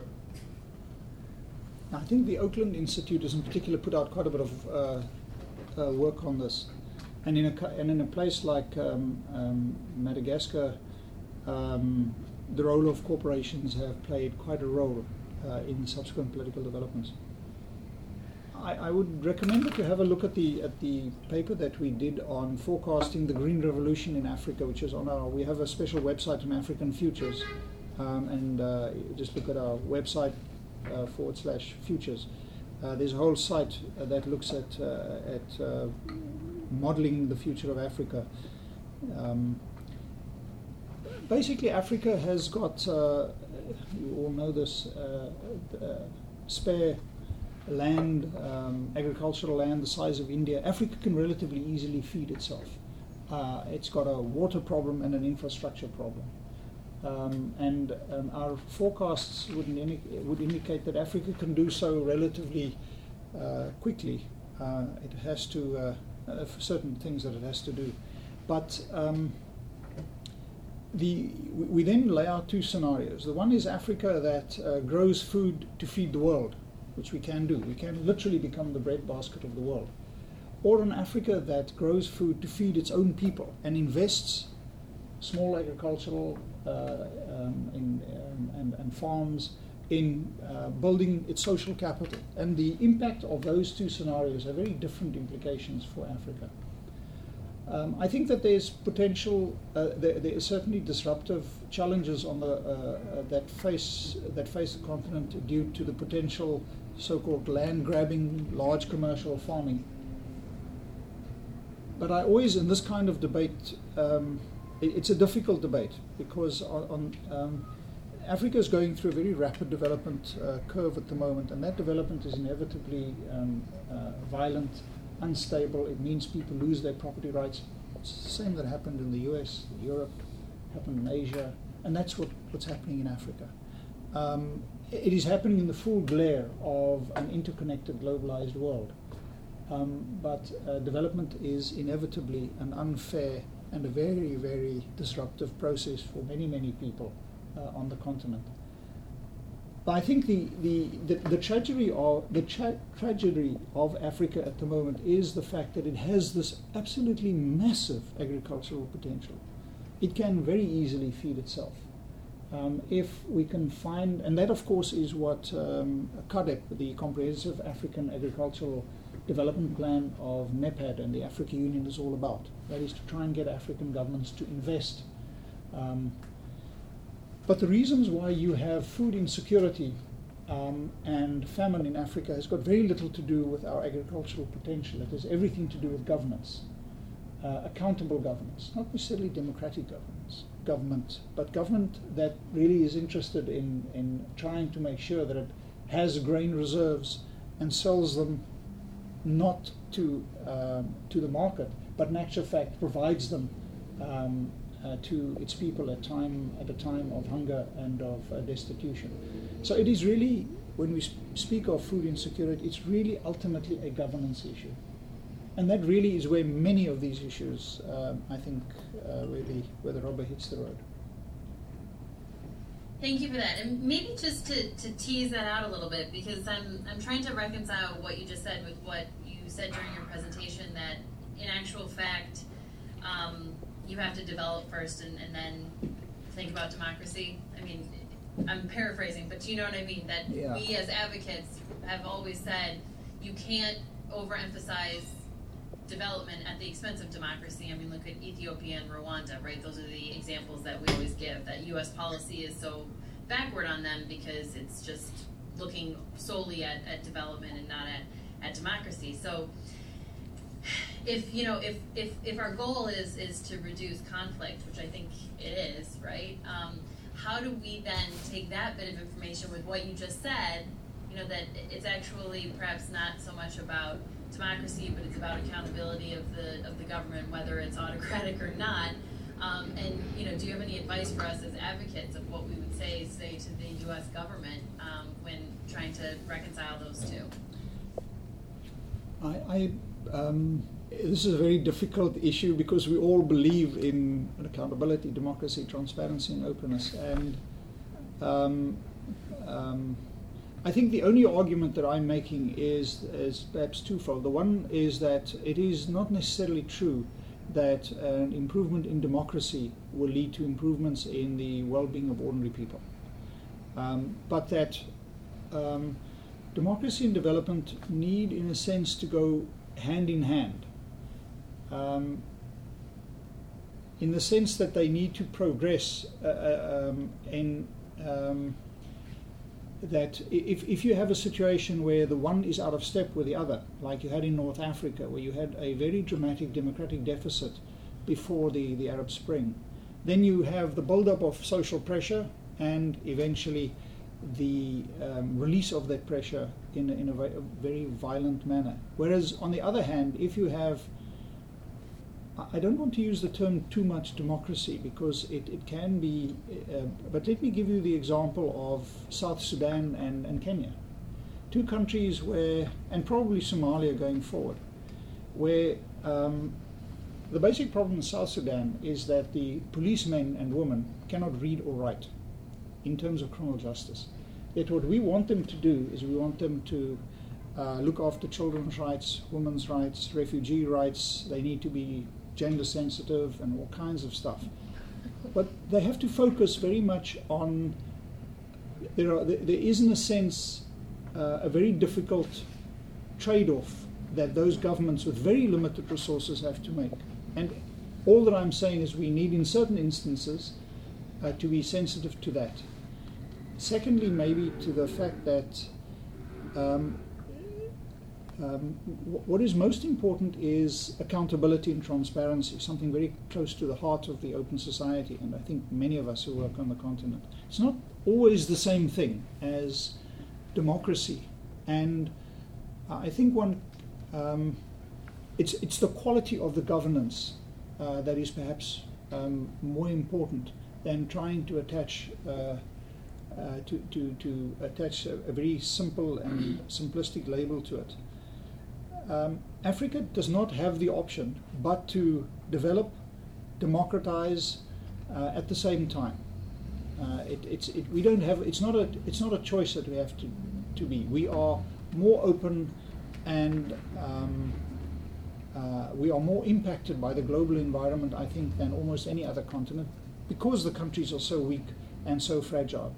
I think the Oakland Institute has in particular put out quite a bit of uh, uh, work on this, and in a and in a place like um, um, Madagascar, um, the role of corporations have played quite a role uh, in subsequent political developments. I, I would recommend that you have a look at the at the paper that we did on forecasting the Green Revolution in Africa, which is on our. We have a special website on African Futures, um, and uh, just look at our website. Uh, forward slash futures. Uh, there's a whole site uh, that looks at uh, at uh, modeling the future of Africa. Um, basically, Africa has got, uh, you all know this, uh, uh, spare land, um, agricultural land the size of India. Africa can relatively easily feed itself. Uh, it's got a water problem and an infrastructure problem. Um, and um, our forecasts would, indi- would indicate that Africa can do so relatively uh, quickly. Uh, it has to, uh, uh, for certain things that it has to do. But um, the, we, we then lay out two scenarios. The one is Africa that uh, grows food to feed the world, which we can do. We can literally become the breadbasket of the world. Or an Africa that grows food to feed its own people and invests small agricultural uh, um, in, um, and, and farms in uh, building its social capital. And the impact of those two scenarios have very different implications for Africa. Um, I think that there's potential, uh, there, there is certainly disruptive challenges on the, uh, uh, that face that face the continent due to the potential so-called land grabbing, large commercial farming. But I always, in this kind of debate, um, it, it's a difficult debate because on, on um, Africa is going through a very rapid development uh, curve at the moment, and that development is inevitably um, uh, violent, unstable. It means people lose their property rights. It's the same that happened in the U S, Europe, happened in Asia, and that's what, what's happening in Africa. Um, it is happening in the full glare of an interconnected, globalized world. Um, but uh, development is inevitably an unfair and a very, very disruptive process for many, many people uh, on the continent. But I think the, the, the, the tragedy of the tra- tragedy of Africa at the moment is the fact that it has this absolutely massive agricultural potential. It can very easily feed itself. Um, if we can find, and that of course is what um, CAADP, the Comprehensive African Agricultural Development Plan of NEPAD and the African Union is all about. That is to try and get African governments to invest. Um, but the reasons why you have food insecurity um, and famine in Africa has got very little to do with our agricultural potential. It has everything to do with governance, uh, accountable governance, not necessarily democratic governance, government, but government that really is interested in, in trying to make sure that it has grain reserves and sells them not to um, to the market, but in actual fact provides them um, uh, to its people at time at a time of hunger and of uh, destitution. So it is really, when we sp- speak of food insecurity, it's really ultimately a governance issue, and that really is where many of these issues, um, I think, uh, really where the rubber hits the road. Thank you for that. And maybe just to, to tease that out a little bit, because I'm I'm trying to reconcile what you just said with what you said during your presentation, that in actual fact, um, you have to develop first and, and then think about democracy. I mean, I'm paraphrasing, but you know what I mean? That yeah. We as advocates have always said you can't overemphasize development at the expense of democracy. I mean, look at Ethiopia and Rwanda, right? Those are the examples that we always give, that U S policy is so backward on them because it's just looking solely at, at development and not at, at democracy. So if, you know, if, if, if our goal is, is to reduce conflict, which I think it is, right? Um, how do we then take that bit of information with what you just said, you know, that it's actually perhaps not so much about democracy, but it's about accountability of the of the government, whether it's autocratic or not. Um, and you know, do you have any advice for us as advocates of what we would say, say to the U S government um, when trying to reconcile those two? I, I um, this is a very difficult issue because we all believe in accountability, democracy, transparency, and openness, and um, um, I think the only argument that I'm making is, is perhaps twofold. The one is that it is not necessarily true that an improvement in democracy will lead to improvements in the well-being of ordinary people, um, but that um, democracy and development need, in a sense, to go hand in hand, um, in the sense that they need to progress uh, um, in um, that if, if you have a situation where the one is out of step with the other, like you had in North Africa, where you had a very dramatic democratic deficit before the, the Arab Spring, then you have the build-up of social pressure and eventually the um, release of that pressure in, in a, a very violent manner. Whereas, on the other hand, if you have, I don't want to use the term too much democracy because it, it can be, uh, but let me give you the example of South Sudan and, and Kenya. Two countries where, and probably Somalia going forward, where um, the basic problem in South Sudan is that the policemen and women cannot read or write in terms of criminal justice. Yet what we want them to do is we want them to uh, look after children's rights, women's rights, refugee rights. They need to be gender sensitive and all kinds of stuff. But they have to focus very much on, there, are, there is in a sense uh, a very difficult trade-off that those governments with very limited resources have to make. And all that I'm saying is we need in certain instances uh, to be sensitive to that. Secondly, maybe to the fact that um, um, w- what is most important is accountability and transparency, something very close to the heart of the open society, and I think many of us who work on the continent. It's not always the same thing as democracy, and I think one, um, it's it's the quality of the governance uh, that is perhaps um, more important than trying to attach uh, uh, to, to to attach a, a very simple and simplistic label to it. Um, Africa does not have the option but to develop, democratize uh, at the same time. Uh, it, it's it, we don't have. It's not a. It's not a choice that we have to to be. We are more open, and um, uh, we are more impacted by the global environment, I think, than almost any other continent, because the countries are so weak and so fragile.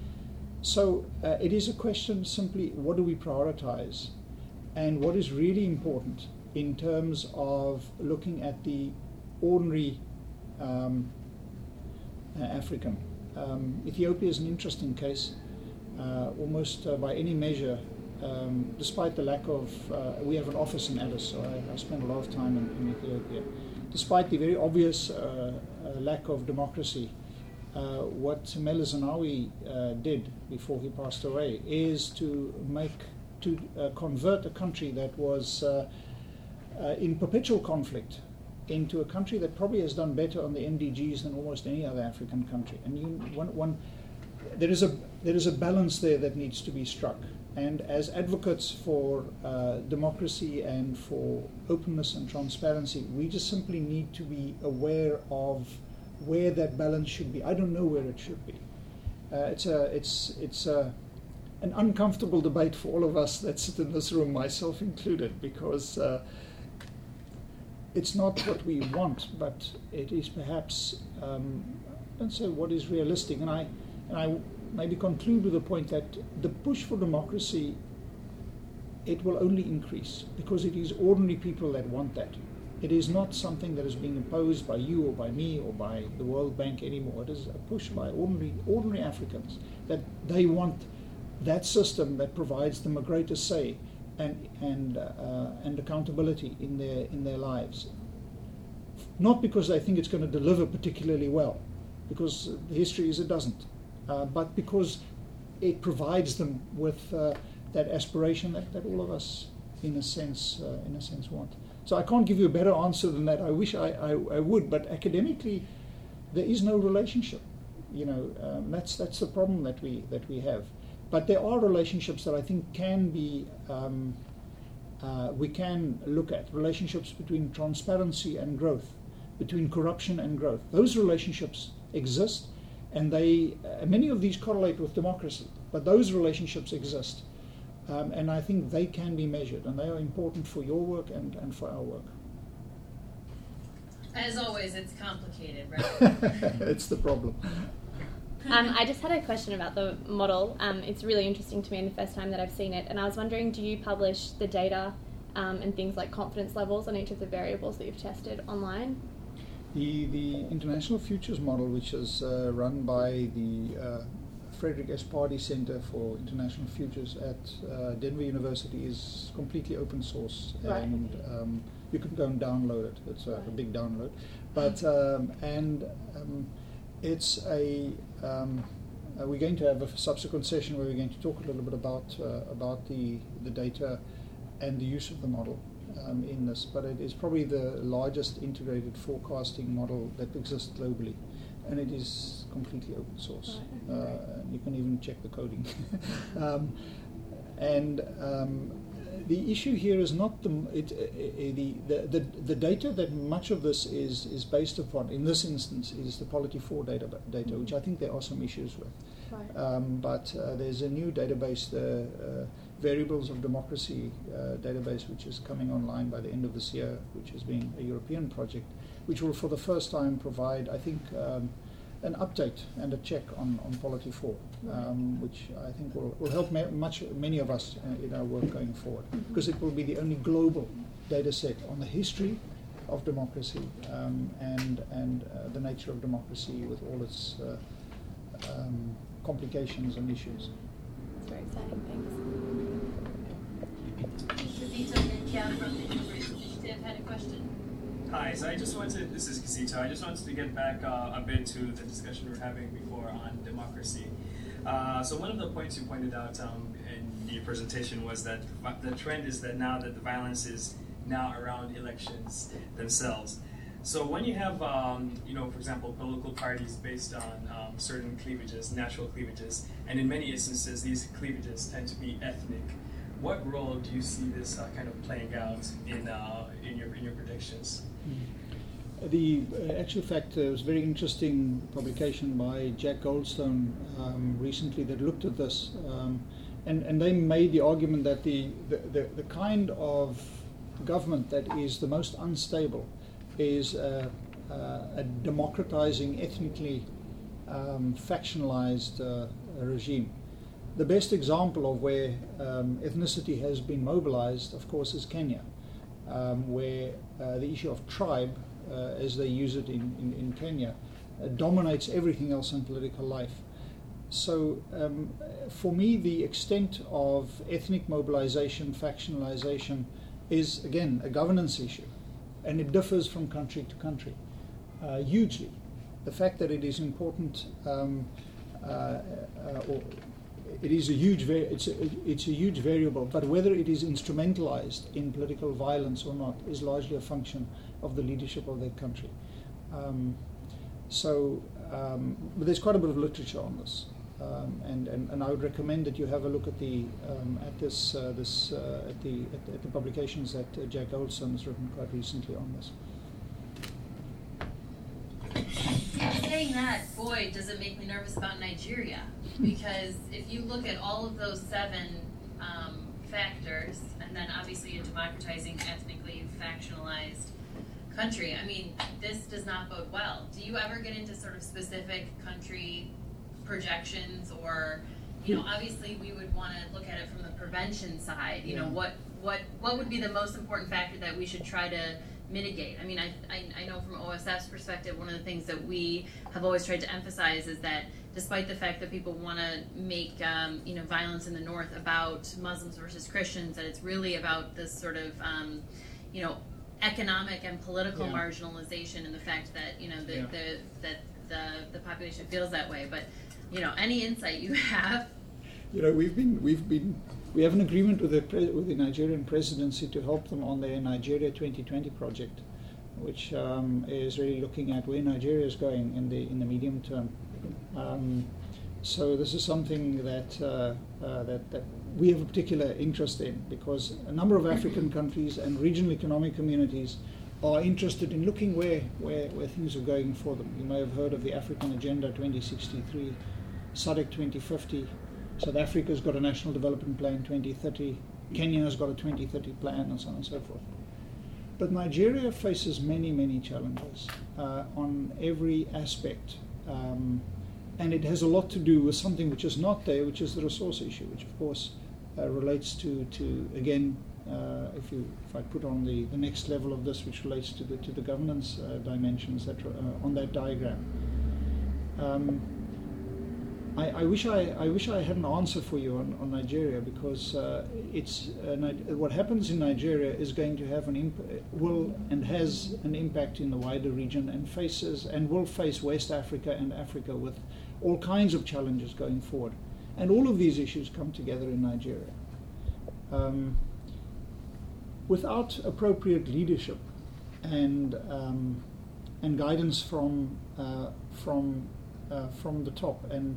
So uh, it is a question simply, what do we prioritize, and what is really important in terms of looking at the ordinary um, uh, African. Um, Ethiopia is an interesting case, uh, almost uh, by any measure. Um, despite the lack of, uh, we have an office in Addis, so I, I spent a lot of time in, in Ethiopia. Despite the very obvious uh, uh, lack of democracy, uh, what Meles Zenawi uh, did before he passed away is to make, to uh, convert a country that was uh, uh, in perpetual conflict into a country that probably has done better on the M D Gs than almost any other African country. And you, one, one, there is a there is a balance there that needs to be struck. And as advocates for uh, democracy and for openness and transparency, we just simply need to be aware of where that balance should be. I don't know where it should be. Uh, it's a it's it's a, an uncomfortable debate for all of us that sit in this room, myself included, because uh, it's not what we want, but it is perhaps um, I don't say what is realistic. And I and I. maybe conclude with the point that the push for democracy, it will only increase because it is ordinary people that want that. It is not something that is being imposed by you or by me or by the World Bank anymore. It is a push by ordinary ordinary Africans that they want that system that provides them a greater say and and uh, and accountability in their in their lives. Not because they think it's going to deliver particularly well, because the history is it doesn't. Uh, but because it provides them with uh, that aspiration that, that all of us, in a sense, uh, in a sense, want. So I can't give you a better answer than that. I wish I, I, I would, but academically, there is no relationship. You know, um, that's that's the problem that we that we have. But there are relationships that I think can be um, uh, we can look at relationships between transparency and growth, between corruption and growth. Those relationships exist. And they, uh, many of these correlate with democracy, but those relationships exist. Um, and I think they can be measured, and they are important for your work and, and for our work. As always, it's complicated, right? It's the problem. Um, I just had a question about the model. Um, it's really interesting to me and the first time that I've seen it. And I was wondering, do you publish the data um, and things like confidence levels on each of the variables that you've tested online? The, the International Futures Model, which is uh, run by the uh, Frederick S. Pardee Center for International Futures at uh, Denver University, is completely open source, right. and um, you can go and download it. It's a, right. a big download, but um, and um, it's a um, uh, we're going to have a subsequent session where we're going to talk a little bit about uh, about the the data and the use of the model. Um, in this, but it is probably the largest integrated forecasting model that exists globally, and it is completely open source. Right. Uh, you can even check the coding. um, and um, the issue here is not the, it, uh, the, the the the data that much of this is is based upon. In this instance, is the Polity four data data, which I think there are some issues with. Right. Um, but uh, there's a new database, the uh, Variables of Democracy uh, database, which is coming online by the end of this year, which has been a European project, which will for the first time provide, I think, um, an update and a check on, on Polity four, um, which I think will, will help ma- much many of us uh, in our work going forward, because it will be the only global data set on the history of democracy um, and, and uh, the nature of democracy with all its uh, um, complications and issues. That's very exciting, thanks. Casito Menkia from the Immigration Initiative had a question. Hi, so I just wanted, this is Casito, I just wanted to get back uh, a bit to the discussion we were having before on democracy. Uh, so one of the points you pointed out um, in your presentation was that the trend is that now that the violence is now around elections themselves. So when you have, um, you know, for example, political parties based on um, certain cleavages, natural cleavages, and in many instances these cleavages tend to be ethnic, what role do you see this uh, kind of playing out in uh, in your in your predictions? The uh, actual fact, there uh, was a very interesting publication by Jack Goldstone um, recently that looked at this, um, and, and they made the argument that the, the, the, the kind of government that is the most unstable is uh, uh, a democratizing, ethnically um, factionalized uh, regime. The best example of where um, ethnicity has been mobilized, of course, is Kenya, um, where uh, the issue of tribe, uh, as they use it in, in, in Kenya, uh, dominates everything else in political life. So um, for me, the extent of ethnic mobilization, factionalization, is, again, a governance issue, and it differs from country to country uh, hugely. The fact that it is important, um, uh, uh, or it is a huge, va- it's a, it's a huge variable, but whether it is instrumentalized in political violence or not is largely a function of the leadership of that country. Um, so, um, but there's quite a bit of literature on this. Um, and, and, and I would recommend that you have a look at the um, at this uh, this uh, at the at, at the publications that uh, Jack Goldstone has written quite recently on this. Saying that, boy, does it make me nervous about Nigeria, because if you look at all of those seven um, factors, and then obviously a democratizing, ethnically factionalized country, I mean, this does not bode well. Do you ever get into sort of specific country projections, or, you know, obviously we would want to look at it from the prevention side, you yeah. know, what, what, what would be the most important factor that we should try to mitigate? I mean, I, I I know from O S F's perspective, one of the things that we have always tried to emphasize is that despite the fact that people want to make, um, you know, violence in the North about Muslims versus Christians, that it's really about this sort of, um, you know, economic and political yeah. marginalization, and the fact that, you know, the, yeah. the, that the, the population feels that way. But, you know, any insight you have? You know, we've been, we've been, we have an agreement with the pre- with the Nigerian presidency to help them on their Nigeria twenty twenty project, which um, is really looking at where Nigeria is going in the in the medium term. Um, so this is something that, uh, uh, that that we have a particular interest in, because a number of African countries and regional economic communities are interested in looking where, where, where things are going for them. You may have heard of the African Agenda twenty sixty-three, S A D C twenty fifty. South Africa's got a National Development Plan twenty thirty, Kenya has got a twenty thirty plan, and so on and so forth. But Nigeria faces many, many challenges uh, on every aspect. Um, and it has a lot to do with something which is not there, which is the resource issue, which of course uh, relates to, to again, uh, if you if I put on the, the next level of this, which relates to the to the governance uh, dimensions that are uh, on that diagram. Um, I, I wish I, I wish I had an answer for you on, on Nigeria, because uh, it's uh, what happens in Nigeria is going to have an imp- will and has an impact in the wider region, and faces and will face West Africa and Africa with all kinds of challenges going forward, and all of these issues come together in Nigeria. Um, without appropriate leadership and um, and guidance from uh, from uh, from the top, and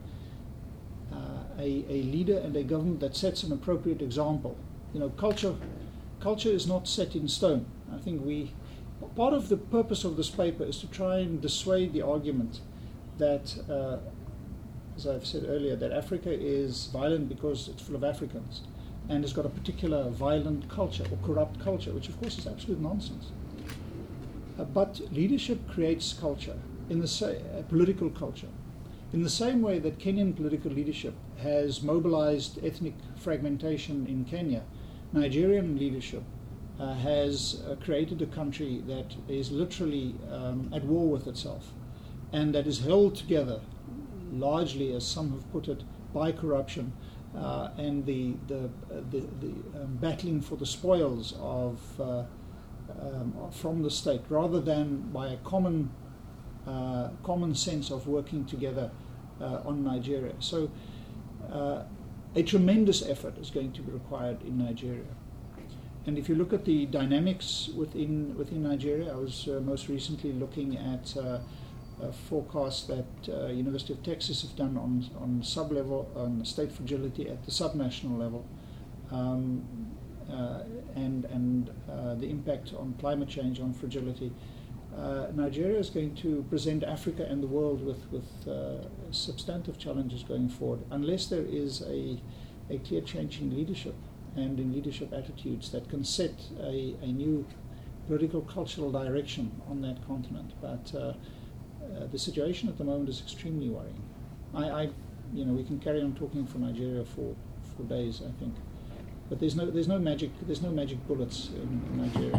Uh, a, a leader and a government that sets an appropriate example. You know, culture, culture is not set in stone. I think we, part of the purpose of this paper is to try and dissuade the argument that uh, as I've said earlier, that Africa is violent because it's full of Africans and has got a particular violent culture or corrupt culture, which of course is absolute nonsense. Uh, but leadership creates culture, in the sa- uh, political culture. In the same way that Kenyan political leadership has mobilized ethnic fragmentation in Kenya, Nigerian leadership uh, has uh, created a country that is literally um, at war with itself, and that is held together largely, as some have put it, by corruption uh, and the the, uh, the, the um, battling for the spoils of uh, um, from the state, rather than by a common uh, common sense of working together uh, on Nigeria. So uh, a tremendous effort is going to be required in Nigeria. And if you look at the dynamics within within Nigeria, I was uh, most recently looking at uh, a forecast that uh, University of Texas have done on on sub-level, on state fragility at the subnational level, um, uh, and and uh, the impact on climate change on fragility. Uh, Nigeria is going to present Africa and the world with with uh, substantive challenges going forward, unless there is a a clear change in leadership and in leadership attitudes that can set a, a new political cultural direction on that continent. But uh, uh, the situation at the moment is extremely worrying. I, I, you know, we can carry on talking for Nigeria for, for days, I think. But there's no there's no magic there's no magic bullets in, in Nigeria.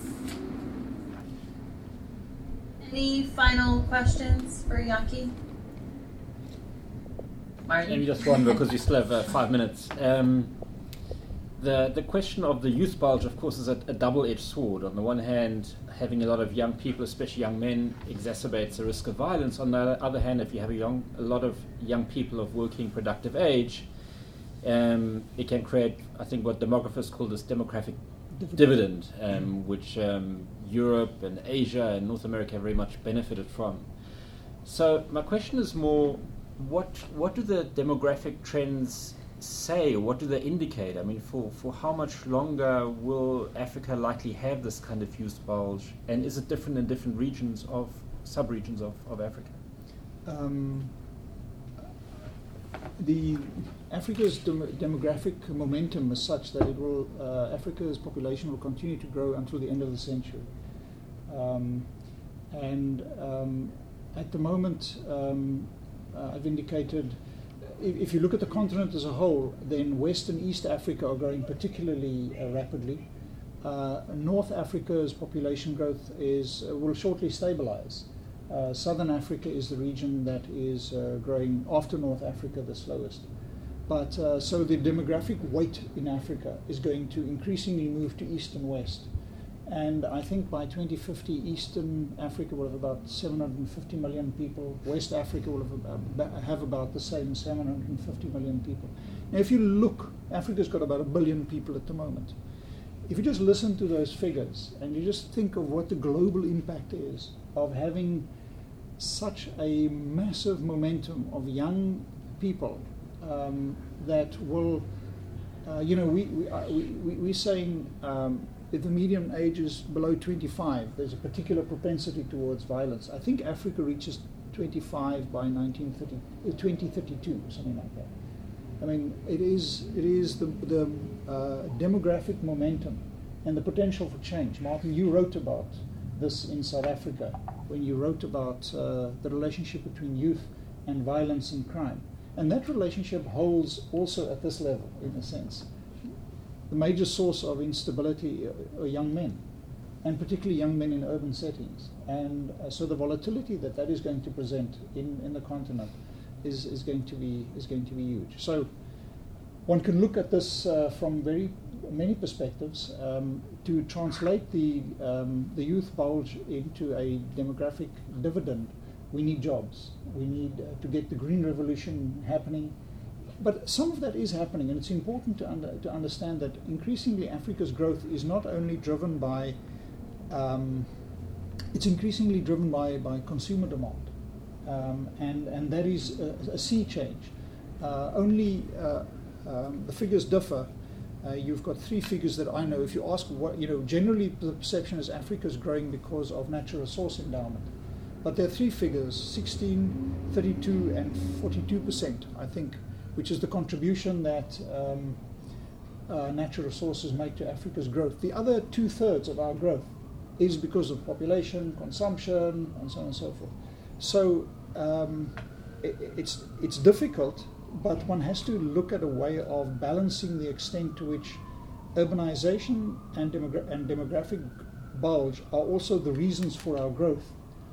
Any final questions for Yaki? Martin? Maybe just one, because we still have uh, five minutes. Um, The the question of the youth bulge, of course, is a, a double-edged sword. On the one hand, having a lot of young people, especially young men, exacerbates the risk of violence. On the other hand, if you have a, young, a lot of young people of working productive age, um, it can create, I think, what demographers call this demographic dividend, dividend um, mm. which um, Europe and Asia and North America have very much benefited from. So my question is more, what what do the demographic trends say, what do they indicate? I mean, for, for how much longer will Africa likely have this kind of youth bulge, and is it different in different regions of, sub-regions of, of Africa? Um, the Africa's dem- demographic momentum is such that it will, uh, Africa's population will continue to grow until the end of the century. Um, and um, at the moment, um, uh, I've indicated, if you look at the continent as a whole, then West and East Africa are growing particularly uh, rapidly. Uh, North Africa's population growth is uh, will shortly stabilize. Uh, Southern Africa is the region that is uh, growing, after North Africa, the slowest. But uh, so the demographic weight in Africa is going to increasingly move to East and West. And I think by twenty fifty, Eastern Africa will have about seven hundred fifty million people. West Africa will have about, have about the same, seven hundred fifty million people. Now, if you look, Africa's got about a billion people at the moment. If you just listen to those figures and you just think of what the global impact is of having such a massive momentum of young people um, that will, uh, you know, we, we, we, we're saying, um, if the median age is below twenty-five, there's a particular propensity towards violence. I think Africa reaches twenty-five by nineteen thirty, twenty thirty-two, or something like that. I mean, it is it is the, the uh, demographic momentum and the potential for change. Martin, you wrote about this in South Africa when you wrote about uh, the relationship between youth and violence and crime. And that relationship holds also at this level, in a sense. The major source of instability are young men, and particularly young men in urban settings. And uh, so the volatility that that is going to present in, in the continent is, is going to be is going to be huge. So one can look at this uh, from very many perspectives. Um, to translate the um, the youth bulge into a demographic dividend, we need jobs. We need uh, to get the green revolution happening. But some of that is happening, and it's important to, under, to understand that increasingly Africa's growth is not only driven by, um, it's increasingly driven by, by consumer demand, um, and, and that is a, a sea change. Uh, only uh, um, the figures differ. Uh, you've got three figures that I know. If you ask what, you know, generally the perception is Africa's growing because of natural resource endowment. But there are three figures, sixteen, thirty-two, and forty-two percent, I think, which is the contribution that um, uh, natural resources make to Africa's growth. The other two-thirds of our growth is because of population, consumption, and so on and so forth. So um, it, it's, it's difficult, but one has to look at a way of balancing the extent to which urbanization and, demogra- and demographic bulge are also the reasons for our growth.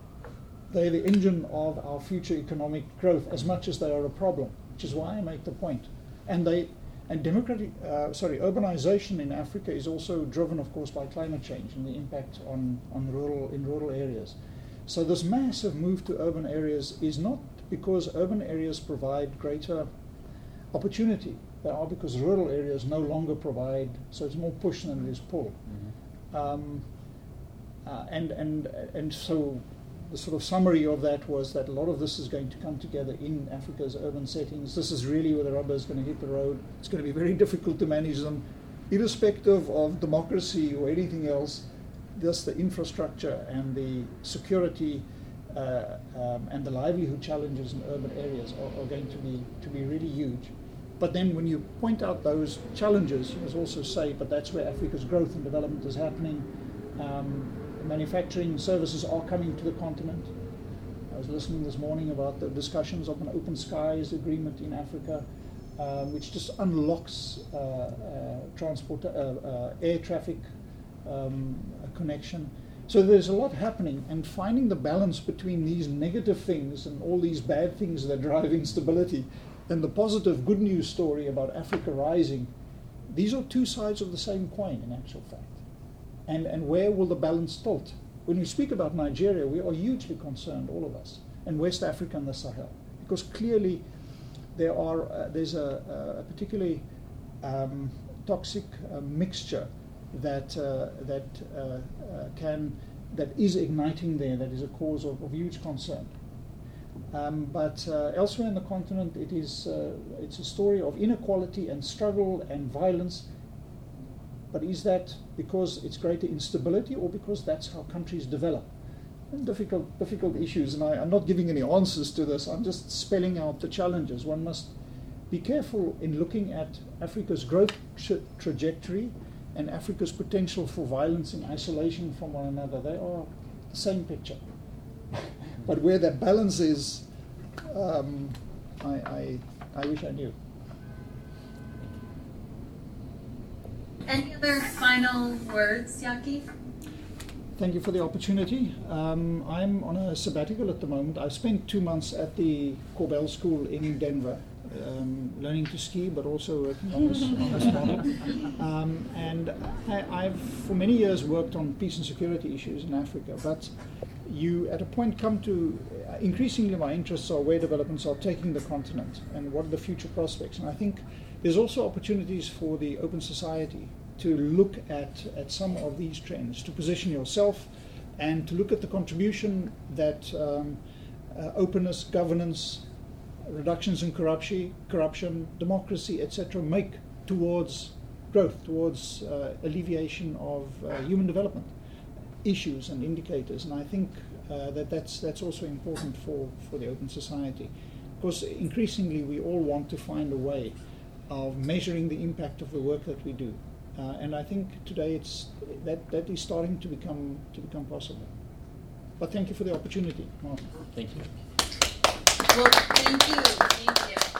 They're the engine of our future economic growth as much as they are a problem, which is why I make the point. And they, and democratic, uh, sorry, urbanization in Africa is also driven, of course, by climate change and the impact on, on rural in rural areas. So this massive move to urban areas is not because urban areas provide greater opportunity. They are because rural areas no longer provide. So it's more push than it is pull. Mm-hmm. Um, uh, and and and so. The sort of summary of that was that a lot of this is going to come together in Africa's urban settings. This is really where the rubber is going to hit the road. It's going to be very difficult to manage them, irrespective of democracy or anything else. Just the infrastructure and the security uh, um, and the livelihood challenges in urban areas are, are going to be to be really huge. But then when you point out those challenges, you must also say, but that's where Africa's growth and development is happening. Um, Manufacturing services are coming to the continent. I was listening this morning about the discussions of an open skies agreement in Africa, uh, which just unlocks uh, uh, transport, uh, uh, air traffic um, connection. So there's a lot happening, and finding the balance between these negative things and all these bad things that drive instability and the positive good news story about Africa rising, these are two sides of the same coin in actual fact. And, and where will the balance tilt? When we speak about Nigeria, we are hugely concerned, all of us, and West Africa and the Sahel, because clearly there are uh, there's a, a particularly um, toxic uh, mixture that uh, that uh, uh, can that is igniting there, that is a cause of, of huge concern. Um, but uh, elsewhere in the continent, it is uh, it's a story of inequality and struggle and violence. But is that because it's greater instability or because that's how countries develop? And difficult, difficult issues, and I, I'm not giving any answers to this. I'm just spelling out the challenges. One must be careful in looking at Africa's growth tra- trajectory and Africa's potential for violence and isolation from one another. They are the same picture. But where that balance is, um, I, I, I wish I knew. Any other final words, Yaki? Thank you for the opportunity. Um, I'm on a sabbatical at the moment. I've spent two months at the Corbell School in Denver, um, learning to ski, but also working on this, on this model. Um, and I, I've, for many years, worked on peace and security issues in Africa. But you, at a point, come to, uh, increasingly my interests are where developments are taking the continent and what are the future prospects. And I think there's also opportunities for the open society to look at, at some of these trends, to position yourself and to look at the contribution that um, uh, openness, governance, reductions in corruption, corruption, democracy, et cetera make towards growth, towards uh, alleviation of uh, human development issues and indicators. And I think uh, that that's, that's also important for, for the open society. Because increasingly we all want to find a way of measuring the impact of the work that we do. Uh, and I think today it's that, that is starting to become to become possible. But thank you for the opportunity, Martin. Thank you. Well, thank you. Thank you.